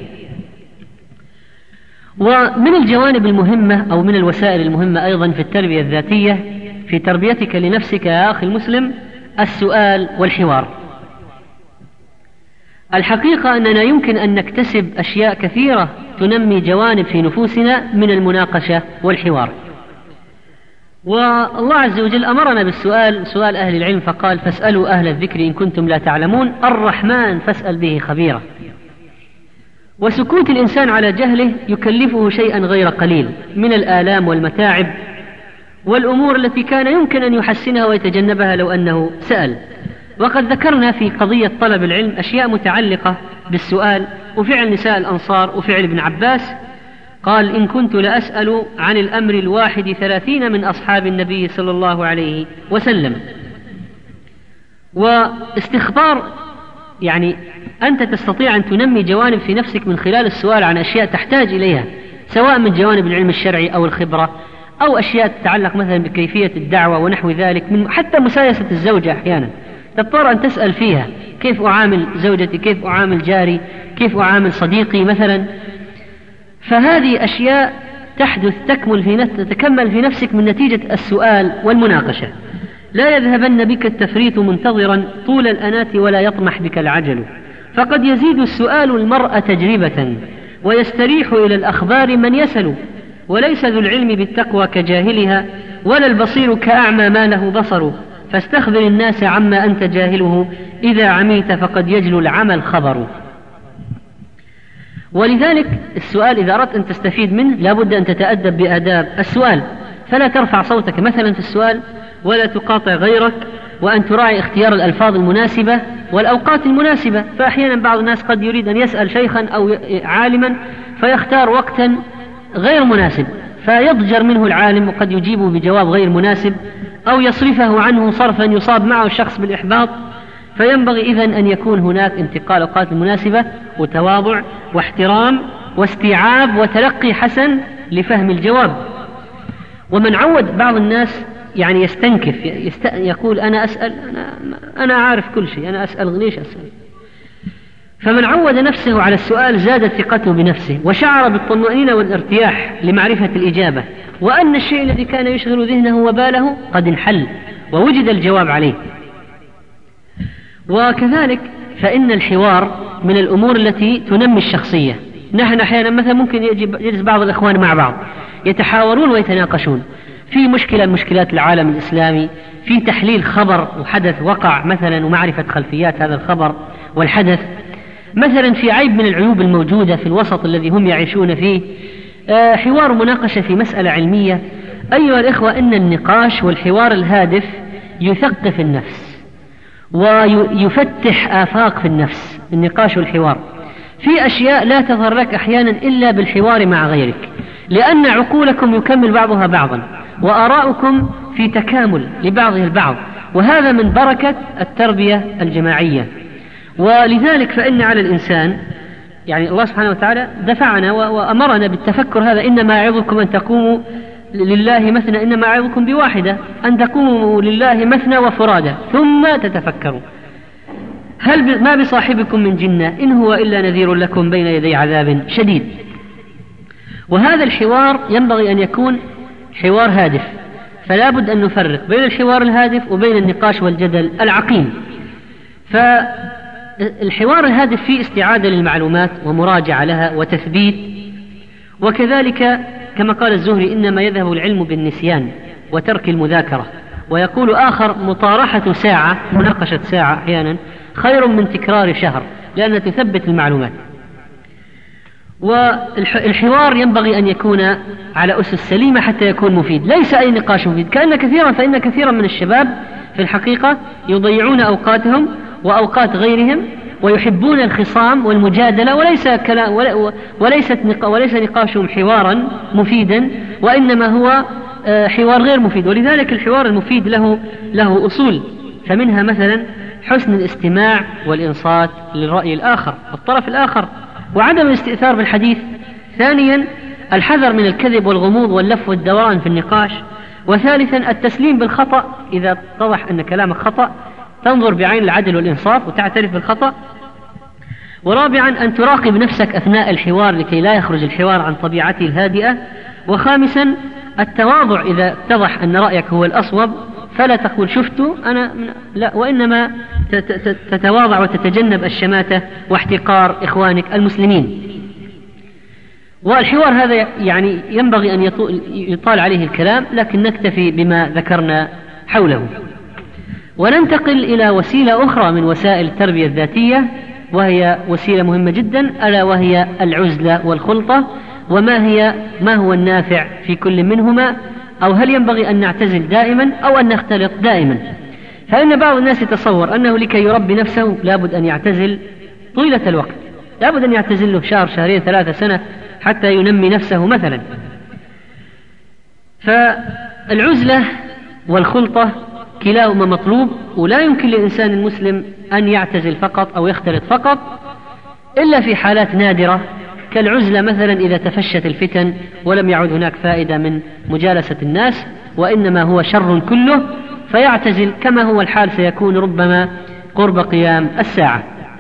ومن الجوانب المهمة أو من الوسائل المهمة أيضا في التربية الذاتية في تربيتك لنفسك يا أخي المسلم السؤال والحوار. الحقيقة أننا يمكن أن نكتسب أشياء كثيرة تنمي جوانب في نفوسنا من المناقشة والحوار. والله عز وجل أمرنا بالسؤال، سؤال أهل العلم، فقال فاسألوا أهل الذكر إن كنتم لا تعلمون، الرحمن فاسأل به خبيرا. وسكوت الإنسان على جهله يكلفه شيئا غير قليل من الآلام والمتاعب والأمور التي كان يمكن أن يحسنها ويتجنبها لو أنه سأل. وقد ذكرنا في قضية طلب العلم أشياء متعلقة بالسؤال، وفعل نساء الأنصار وفعل ابن عباس، قال إن كنت لأسأل عن الأمر الواحد ثلاثين من أصحاب النبي صلى الله عليه وسلم. واستخبار يعني أنت تستطيع أن تنمي جوانب في نفسك من خلال السؤال عن أشياء تحتاج إليها، سواء من جوانب العلم الشرعي أو الخبرة، أو أشياء تتعلق مثلا بكيفية الدعوة ونحو ذلك، من حتى مسايسة الزوجة أحيانا تضطر أن تسأل فيها: كيف أعامل زوجتي، كيف أعامل جاري، كيف أعامل صديقي مثلا. فهذه أشياء تحدث تكمل في نفس تتكمل في نفسك من نتيجة السؤال والمناقشة. لا يذهبن بك التفريط منتظرا طول الأنات ولا يطمح بك العجل، فقد يزيد السؤال المرء تجربة ويستريح إلى الأخبار من يسل، وليس ذو العلم بالتقوى كجاهلها ولا البصير كأعمى ما له بصر، فاستخبر الناس عما أنت جاهله إذا عميت فقد يجلو العمى الخبر. ولذلك السؤال إذا أردت أن تستفيد منه لابد أن تتأدب بآداب السؤال، فلا ترفع صوتك مثلا في السؤال ولا تقاطع غيرك، وأن تراعي اختيار الألفاظ المناسبة والأوقات المناسبة. فأحيانا بعض الناس قد يريد أن يسأل شيخا أو عالما فيختار وقتا غير مناسب فيضجر منه العالم وقد يجيبه بجواب غير مناسب أو يصرفه عنه صرفا يصاب معه الشخص بالإحباط. فينبغي إذن أن يكون هناك انتقال الأوقات المناسبة وتواضع واحترام واستيعاب وتلقي حسن لفهم الجواب. ومن عود بعض الناس يعني يستنكف يست... يقول أنا أسأل أنا, أنا عارف كل شيء، أنا أسأل ليش أسأل. فمن عود نفسه على السؤال زادت ثقته بنفسه وشعر بالطمأنينة والارتياح لمعرفة الإجابة، وأن الشيء الذي كان يشغل ذهنه وباله قد انحل ووجد الجواب عليه. وكذلك فإن الحوار من الأمور التي تنمي الشخصية. نحن أحيانا مثلا ممكن يجلس بعض الإخوان مع بعض يتحاورون ويتناقشون في مشكلة من مشكلات العالم الإسلامي، في تحليل خبر وحدث وقع مثلا ومعرفة خلفيات هذا الخبر والحدث، مثلا في عيب من العيوب الموجودة في الوسط الذي هم يعيشون فيه، آه حوار مناقشة في مسألة علمية. أيها الإخوة، إن النقاش والحوار الهادف يثقف النفس ويفتح آفاق في النفس. النقاش والحوار في أشياء لا تظهر لك أحيانا إلا بالحوار مع غيرك، لأن عقولكم يكمل بعضها بعضا وآراؤكم في تكامل لبعضه البعض، وهذا من بركة التربية الجماعية. ولذلك فإن على الإنسان يعني الله سبحانه وتعالى دفعنا وأمرنا بالتفكر هذا: إنما يعظكم أن تقوموا لله مثنى، إنما يعظكم بواحدة أن تقوموا لله مثنى وفرادى ثم تتفكروا هل ما بصاحبكم من جنة إن هو إلا نذير لكم بين يدي عذاب شديد. وهذا الحوار ينبغي أن يكون حوار هادف، فلا بد أن نفرق بين الحوار الهادف وبين النقاش والجدل العقيم. فالحوار الهادف فيه استعادة للمعلومات ومراجعة لها وتثبيت، وكذلك كما قال الزهري: إنما يذهب العلم بالنسيان وترك المذاكرة. ويقول آخر: مطارحة ساعة، مناقشة ساعة أحيانا خير من تكرار شهر، لأنها تثبت المعلومات. والحوار ينبغي أن يكون على أسس سليمة حتى يكون مفيد، ليس أي نقاش مفيد. كأن كثيرا فإن كثيرا من الشباب في الحقيقة يضيعون أوقاتهم وأوقات غيرهم ويحبون الخصام والمجادلة، وليس كلام وليست وليس نقاشهم حوارا مفيدا، وإنما هو حوار غير مفيد. ولذلك الحوار المفيد له له أصول، فمنها مثلا حسن الاستماع والإنصات للرأي الآخر الطرف الآخر، وعدم الاستئثار بالحديث. ثانيا الحذر من الكذب والغموض واللف والدوران في النقاش. وثالثا التسليم بالخطأ، إذا اتضح أن كلامك خطأ تنظر بعين العدل والإنصاف وتعترف بالخطأ. ورابعا أن تراقب نفسك أثناء الحوار لكي لا يخرج الحوار عن طبيعته الهادئة. وخامسا التواضع، إذا اتضح أن رأيك هو الأصوب فلا تقول شفتوا أنا لا، وإنما تتواضع وتتجنب الشماتة واحتقار إخوانك المسلمين. والحوار هذا يعني ينبغي أن يطال عليه الكلام، لكن نكتفي بما ذكرنا حوله. وننتقل إلى وسيلة أخرى من وسائل التربية الذاتية، وهي وسيلة مهمة جدا، ألا وهي العزلة والخلطة. وما هي ما هو النافع في كل منهما، أو هل ينبغي أن نعتزل دائما أو أن نختلط دائما؟ فإن بعض الناس يتصور أنه لكي يربي نفسه لابد أن يعتزل طيلة الوقت، لابد أن يعتزل له شهر شهرين ثلاثة سنة حتى ينمي نفسه مثلا. فالعزلة والخلطة كلاهما مطلوب، ولا يمكن للإنسان المسلم أن يعتزل فقط أو يختلط فقط إلا في حالات نادرة كالعزلة مثلا إذا تفشت الفتن ولم يعد هناك فائدة من مجالسة الناس وإنما هو شر كله فيعتزل، كما هو الحال سيكون ربما قرب قيام الساعة.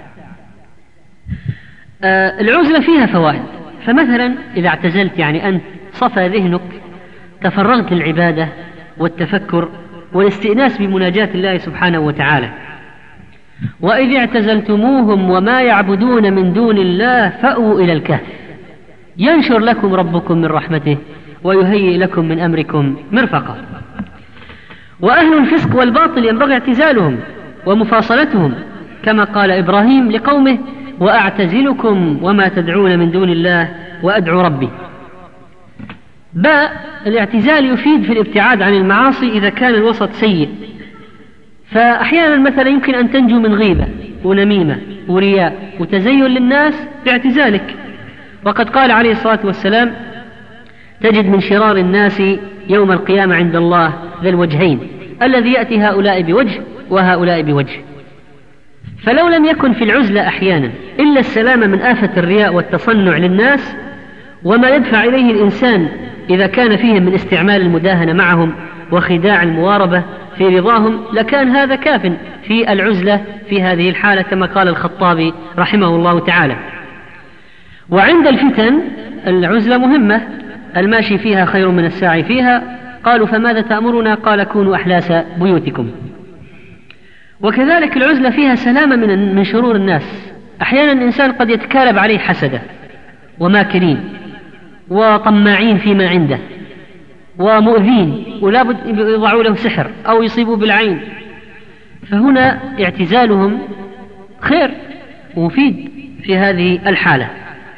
آه العزلة فيها فوائد، فمثلا إذا اعتزلت يعني أنت صفى ذهنك، تفرغت للعبادة والتفكر والاستئناس بمناجاة الله سبحانه وتعالى. وإذ اعتزلتموهم وما يعبدون من دون الله فأووا إلى الكهف ينشر لكم ربكم من رحمته ويهيئ لكم من أمركم مرفقا. وأهل الفسق والباطل ينبغي اعتزالهم ومفاصلتهم، كما قال إبراهيم لقومه وأعتزلكم وما تدعون من دون الله وأدعو ربي. باء الاعتزال يفيد في الابتعاد عن المعاصي إذا كان الوسط سيء، فأحيانا مثلا يمكن أن تنجو من غيبة ونميمة ورياء وتزين للناس باعتزالك. وقد قال عليه الصلاة والسلام تجد من شرار الناس يوم القيامة عند الله ذا الوجهين الذي يأتي هؤلاء بوجه وهؤلاء بوجه. فلو لم يكن في العزلة أحيانا إلا السلامة من آفة الرياء والتصنع للناس وما يدفع إليه الإنسان إذا كان فيهم من استعمال المداهنة معهم وخداع المواربة في رضاهم، لكان هذا كاف في العزلة في هذه الحالة كما قال الخطابي رحمه الله تعالى. وعند الفتن العزلة مهمة، الماشي فيها خير من الساعي فيها. قالوا فماذا تأمرنا؟ قال كونوا أحلاس بيوتكم. وكذلك العزلة فيها سلامة من من شرور الناس. أحيانا الإنسان قد يتكالب عليه حسدة وماكرين وطماعين فيما عنده ومؤذين ولا بد يضعوا له سحر أو يصيبوا بالعين، فهنا اعتزالهم خير ومفيد في هذه الحالة.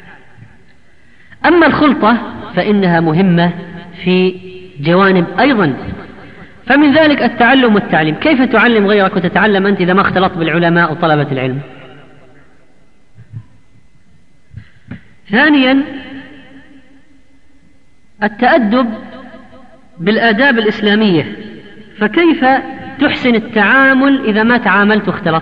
أما الخلطة فإنها مهمة في جوانب أيضا، فمن ذلك التعلم والتعليم. كيف تعلم غيرك وتتعلم أنت إذا ما اختلطت بالعلماء وطلبة العلم؟ ثانيا التأدب بالآداب الإسلامية، فكيف تحسن التعامل إذا ما تعاملت واختلطت؟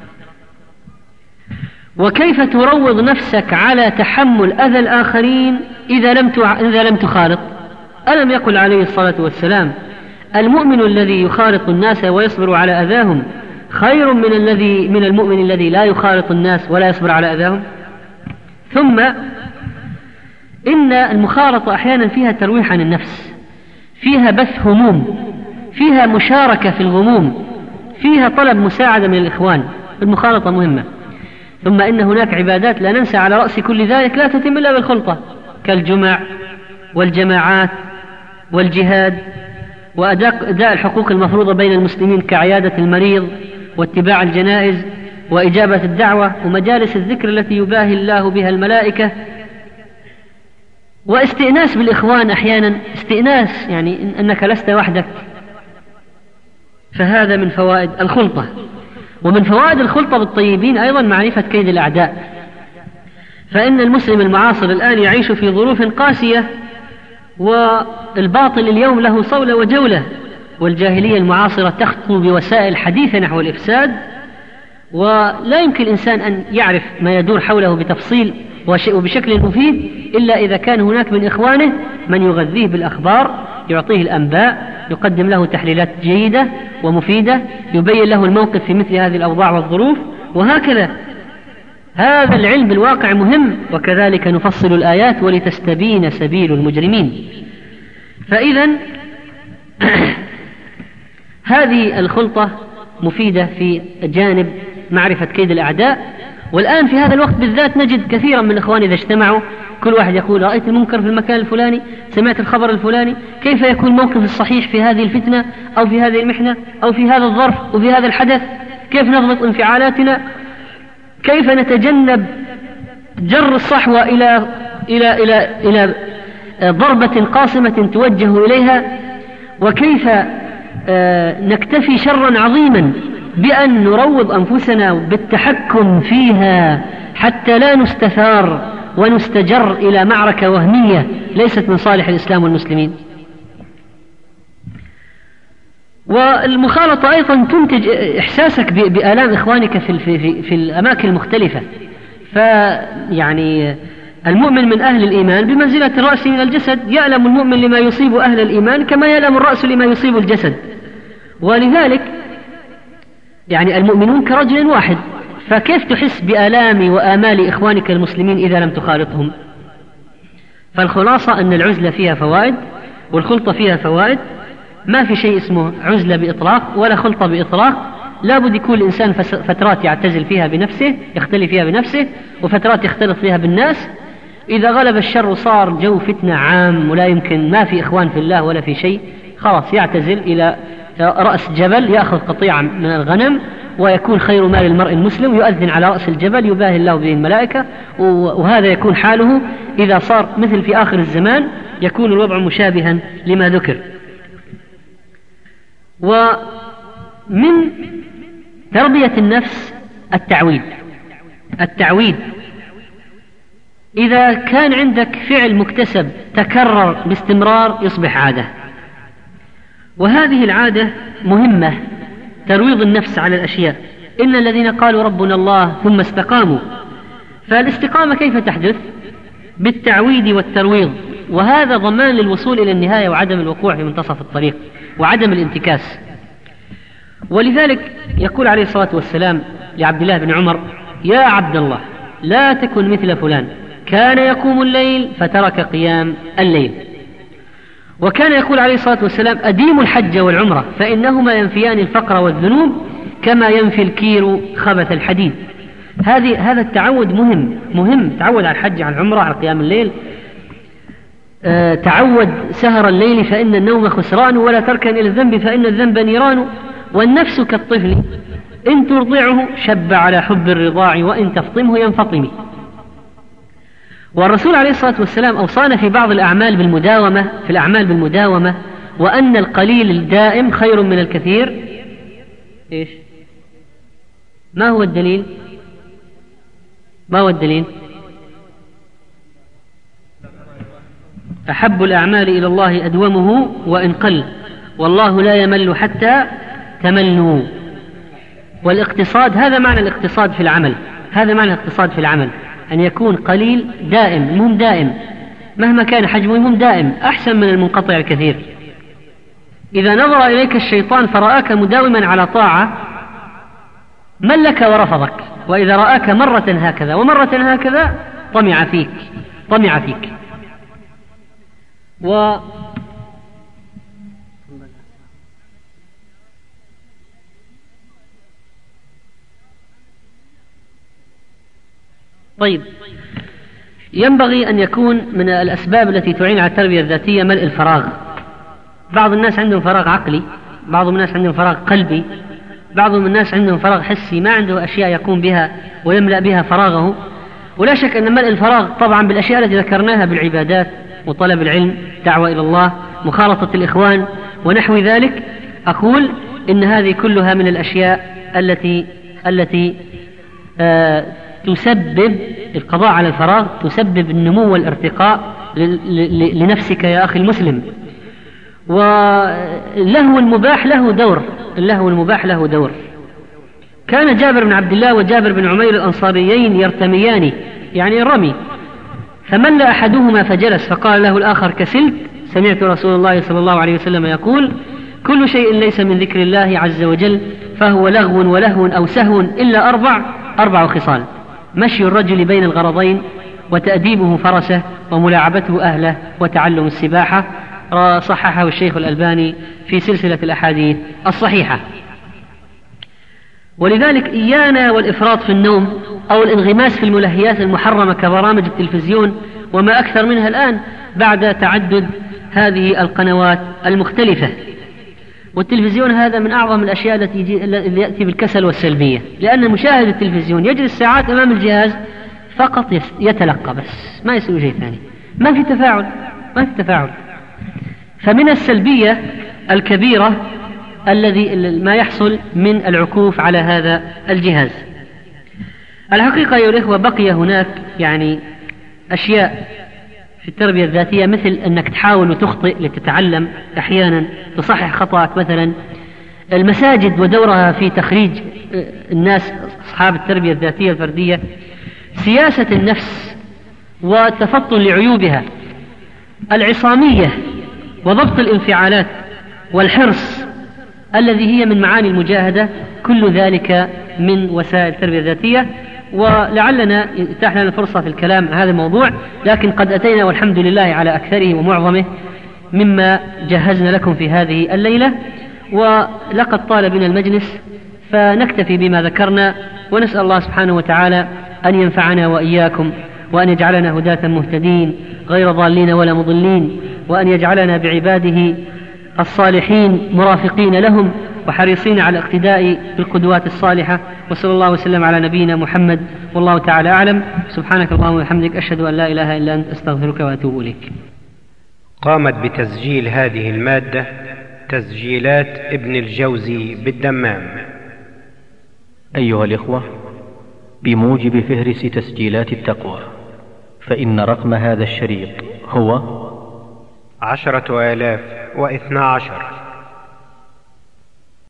وكيف تروض نفسك على تحمل أذى الآخرين إذا لم إذا لم تخالط؟ ألم يقل عليه الصلاة والسلام المؤمن الذي يخالط الناس ويصبر على أذاهم خير من الذي من المؤمن الذي لا يخالط الناس ولا يصبر على أذاهم؟ ثم إن المخالطة أحيانا فيها ترويح عن النفس، فيها بث هموم، فيها مشاركة في الغموم، فيها طلب مساعدة من الإخوان. المخالطة مهمة. ثم إن هناك عبادات لا ننسى على رأس كل ذلك لا تتم إلا بالخلطة، كالجمع والجماعات والجهاد وأداء الحقوق المفروضة بين المسلمين كعيادة المريض واتباع الجنائز وإجابة الدعوة ومجالس الذكر التي يباهي الله بها الملائكة، واستئناس بالإخوان أحيانا، استئناس يعني أنك لست وحدك. فهذا من فوائد الخلطة. ومن فوائد الخلطة بالطيبين أيضا معرفة كيد الأعداء، فإن المسلم المعاصر الآن يعيش في ظروف قاسية، والباطل اليوم له صولة وجولة، والجاهلية المعاصرة تخطو بوسائل حديثة نحو الإفساد، ولا يمكن الإنسان أن يعرف ما يدور حوله بتفصيل وبشكل مفيد إلا إذا كان هناك من إخوانه من يغذيه بالأخبار، يعطيه الأنباء، يقدم له تحليلات جيدة ومفيدة، يبين له الموقف في مثل هذه الأوضاع والظروف، وهكذا. هذا العلم بالواقع مهم. وكذلك نفصل الآيات ولتستبين سبيل المجرمين. فإذا هذه الخلطة مفيدة في جانب معرفة كيد الأعداء. والآن في هذا الوقت بالذات نجد كثيرا من الإخوان إذا اجتمعوا كل واحد يقول رأيت المنكر في المكان الفلاني، سمعت الخبر الفلاني، كيف يكون الموقف الصحيح في هذه الفتنة أو في هذه المحنة أو في هذا الظرف وفي هذا الحدث، كيف نضبط انفعالاتنا، كيف نتجنب جر الصحوة إلى إلى إلى إلى ضربة قاصمة توجه إليها، وكيف نكتفي شرا عظيما بأن نروض أنفسنا بالتحكم فيها حتى لا نستثار ونستجر إلى معركة وهمية ليست من صالح الإسلام والمسلمين. والمخالطة أيضا تنتج إحساسك بآلام إخوانك في, في, في الأماكن المختلفة. فيعني المؤمن من أهل الإيمان بمنزلة الرأس من الجسد، يعلم المؤمن لما يصيب أهل الإيمان كما يعلم الرأس لما يصيب الجسد، ولذلك يعني المؤمنون كرجل واحد، فكيف تحس بآلام وآمال إخوانك المسلمين إذا لم تخالطهم؟ فالخلاصة أن العزلة فيها فوائد والخلطة فيها فوائد، ما في شيء اسمه عزلة بإطلاق ولا خلطة بإطلاق، لا بد يكون الإنسان فترات يعتزل فيها بنفسه، يختلي فيها بنفسه، وفترات يختلط فيها بالناس. إذا غلب الشر صار جو فتنة عام ولا يمكن، ما في إخوان في الله ولا في شيء، خلاص يعتزل إلى رأس جبل يأخذ قطيعة من الغنم ويكون خير مال المرء المسلم، يؤذن على رأس الجبل يباهي الله به الملائكة، وهذا يكون حاله إذا صار مثل في آخر الزمان، يكون الوضع مشابها لما ذكر. ومن تربية النفس التعويد. التعويد إذا كان عندك فعل مكتسب تكرر باستمرار يصبح عادة، وهذه العادة مهمة، ترويض النفس على الأشياء. إن الذين قالوا ربنا الله ثم استقاموا، فالاستقامة كيف تحدث؟ بالتعويد والترويض، وهذا ضمان للوصول إلى النهاية وعدم الوقوع في منتصف الطريق وعدم الانتكاس. ولذلك يقول عليه الصلاة والسلام لعبد الله بن عمر: يا عبد الله لا تكن مثل فلان كان يقوم الليل فترك قيام الليل. وكان يقول عليه الصلاة والسلام: أديموا الحج والعمرة فإنهما ينفيان الفقر والذنوب كما ينفي الكير خبث الحديد. هذه هذا التعود مهم مهم تعود على الحج، على العمرة، على قيام الليل. أه تعود سهر الليل فإن النوم خسران، ولا تركن إلى الذنب فإن الذنب نيران. والنفس كالطفل إن ترضعه شب على حب الرضاع وإن تفطمه ينفطم. والرسول عليه الصلاة والسلام أوصانا في بعض الأعمال بالمداومة، في الأعمال بالمداومة، وأن القليل الدائم خير من الكثير. إيش؟ ما هو الدليل؟ ما هو الدليل؟ أحب الأعمال إلى الله أدومه وإن قل، والله لا يمل حتى تملوا. والاقتصاد، هذا معنى الاقتصاد في العمل، هذا معنى الاقتصاد في العمل، أن يكون قليل دائم، المهم دائم مهما كان حجمه، المهم دائم، أحسن من المنقطع الكثير. إذا نظر إليك الشيطان فرآك مداوما على طاعة ملك ورفضك، وإذا رآك مرة هكذا ومرة هكذا طمع فيك طمع فيك و طيب، ينبغي أن يكون من الأسباب التي تعين على التربية الذاتية ملء الفراغ. بعض الناس عندهم فراغ عقلي، بعض الناس عندهم فراغ قلبي، بعض الناس عندهم فراغ حسي، ما عنده أشياء يقوم بها ويملأ بها فراغه. ولا شك أن ملء الفراغ طبعا بالأشياء التي ذكرناها بالعبادات وطلب العلم، دعوة إلى الله، مخالطة الإخوان ونحو ذلك، أقول إن هذه كلها من الأشياء التي التي آه تسبب القضاء على الفراغ، تسبب النمو والارتقاء لنفسك يا أخي المسلم. واللهو المباح له دور، اللهو المباح له دور. كان جابر بن عبد الله وجابر بن عمير الأنصاريين يرتميان، يعني رمي، فمل أحدهما فجلس، فقال له الآخر: كسلت؟ سمعت رسول الله صلى الله عليه وسلم يقول: كل شيء ليس من ذكر الله عز وجل فهو لغو ولهو أو سهو إلا أربع أربع خصال: مشي الرجل بين الغرضين، وتأديبه فرسه، وملاعبته أهله، وتعلم السباحة. صححه الشيخ الألباني في سلسلة الأحاديث الصحيحة. ولذلك إيانا والإفراط في النوم أو الانغماس في الملهيات المحرمة كبرامج التلفزيون وما أكثر منها الآن بعد تعدد هذه القنوات المختلفة. والتلفزيون هذا من أعظم الأشياء التي يأتي بالكسل والسلبية، لأن مشاهد التلفزيون يجلس ساعات أمام الجهاز فقط يتلقى بس، ما يسوي شيء ثاني، ما في تفاعل ما في تفاعل. فمن السلبية الكبيرة الذي ما يحصل من العكوف على هذا الجهاز. الحقيقة أيها الإخوة بقي هناك يعني أشياء في التربية الذاتية، مثل أنك تحاول وتخطئ لتتعلم، أحيانا تصحح خطأك مثلا، المساجد ودورها في تخريج الناس أصحاب التربية الذاتية الفردية، سياسة النفس والتفطن لعيوبها، العصامية وضبط الانفعالات والحرص الذي هي من معاني المجاهدة، كل ذلك من وسائل التربية الذاتية. ولعلنا يتاح لنا الفرصة في الكلام عن هذا الموضوع، لكن قد أتينا والحمد لله على أكثره ومعظمه مما جهزنا لكم في هذه الليلة، ولقد طال بنا المجلس فنكتفي بما ذكرنا، ونسأل الله سبحانه وتعالى أن ينفعنا وإياكم، وأن يجعلنا هداة مهتدين غير ضالين ولا مضلين، وأن يجعلنا بعباده الصالحين مرافقين لهم وحريصين على الاقتداء بالقدوات الصالحة. وصلى الله وسلم على نبينا محمد، والله تعالى أعلم. سبحانك اللهم وبحمدك، أشهد أن لا إله إلا أنت، أستغفرك وأتوب إليك. قامت بتسجيل هذه المادة تسجيلات ابن الجوزي بالدمام. أيها الإخوة، بموجب فهرس تسجيلات التقوى، فإن رقم هذا الشريط هو عشرة آلاف واثنى عشر.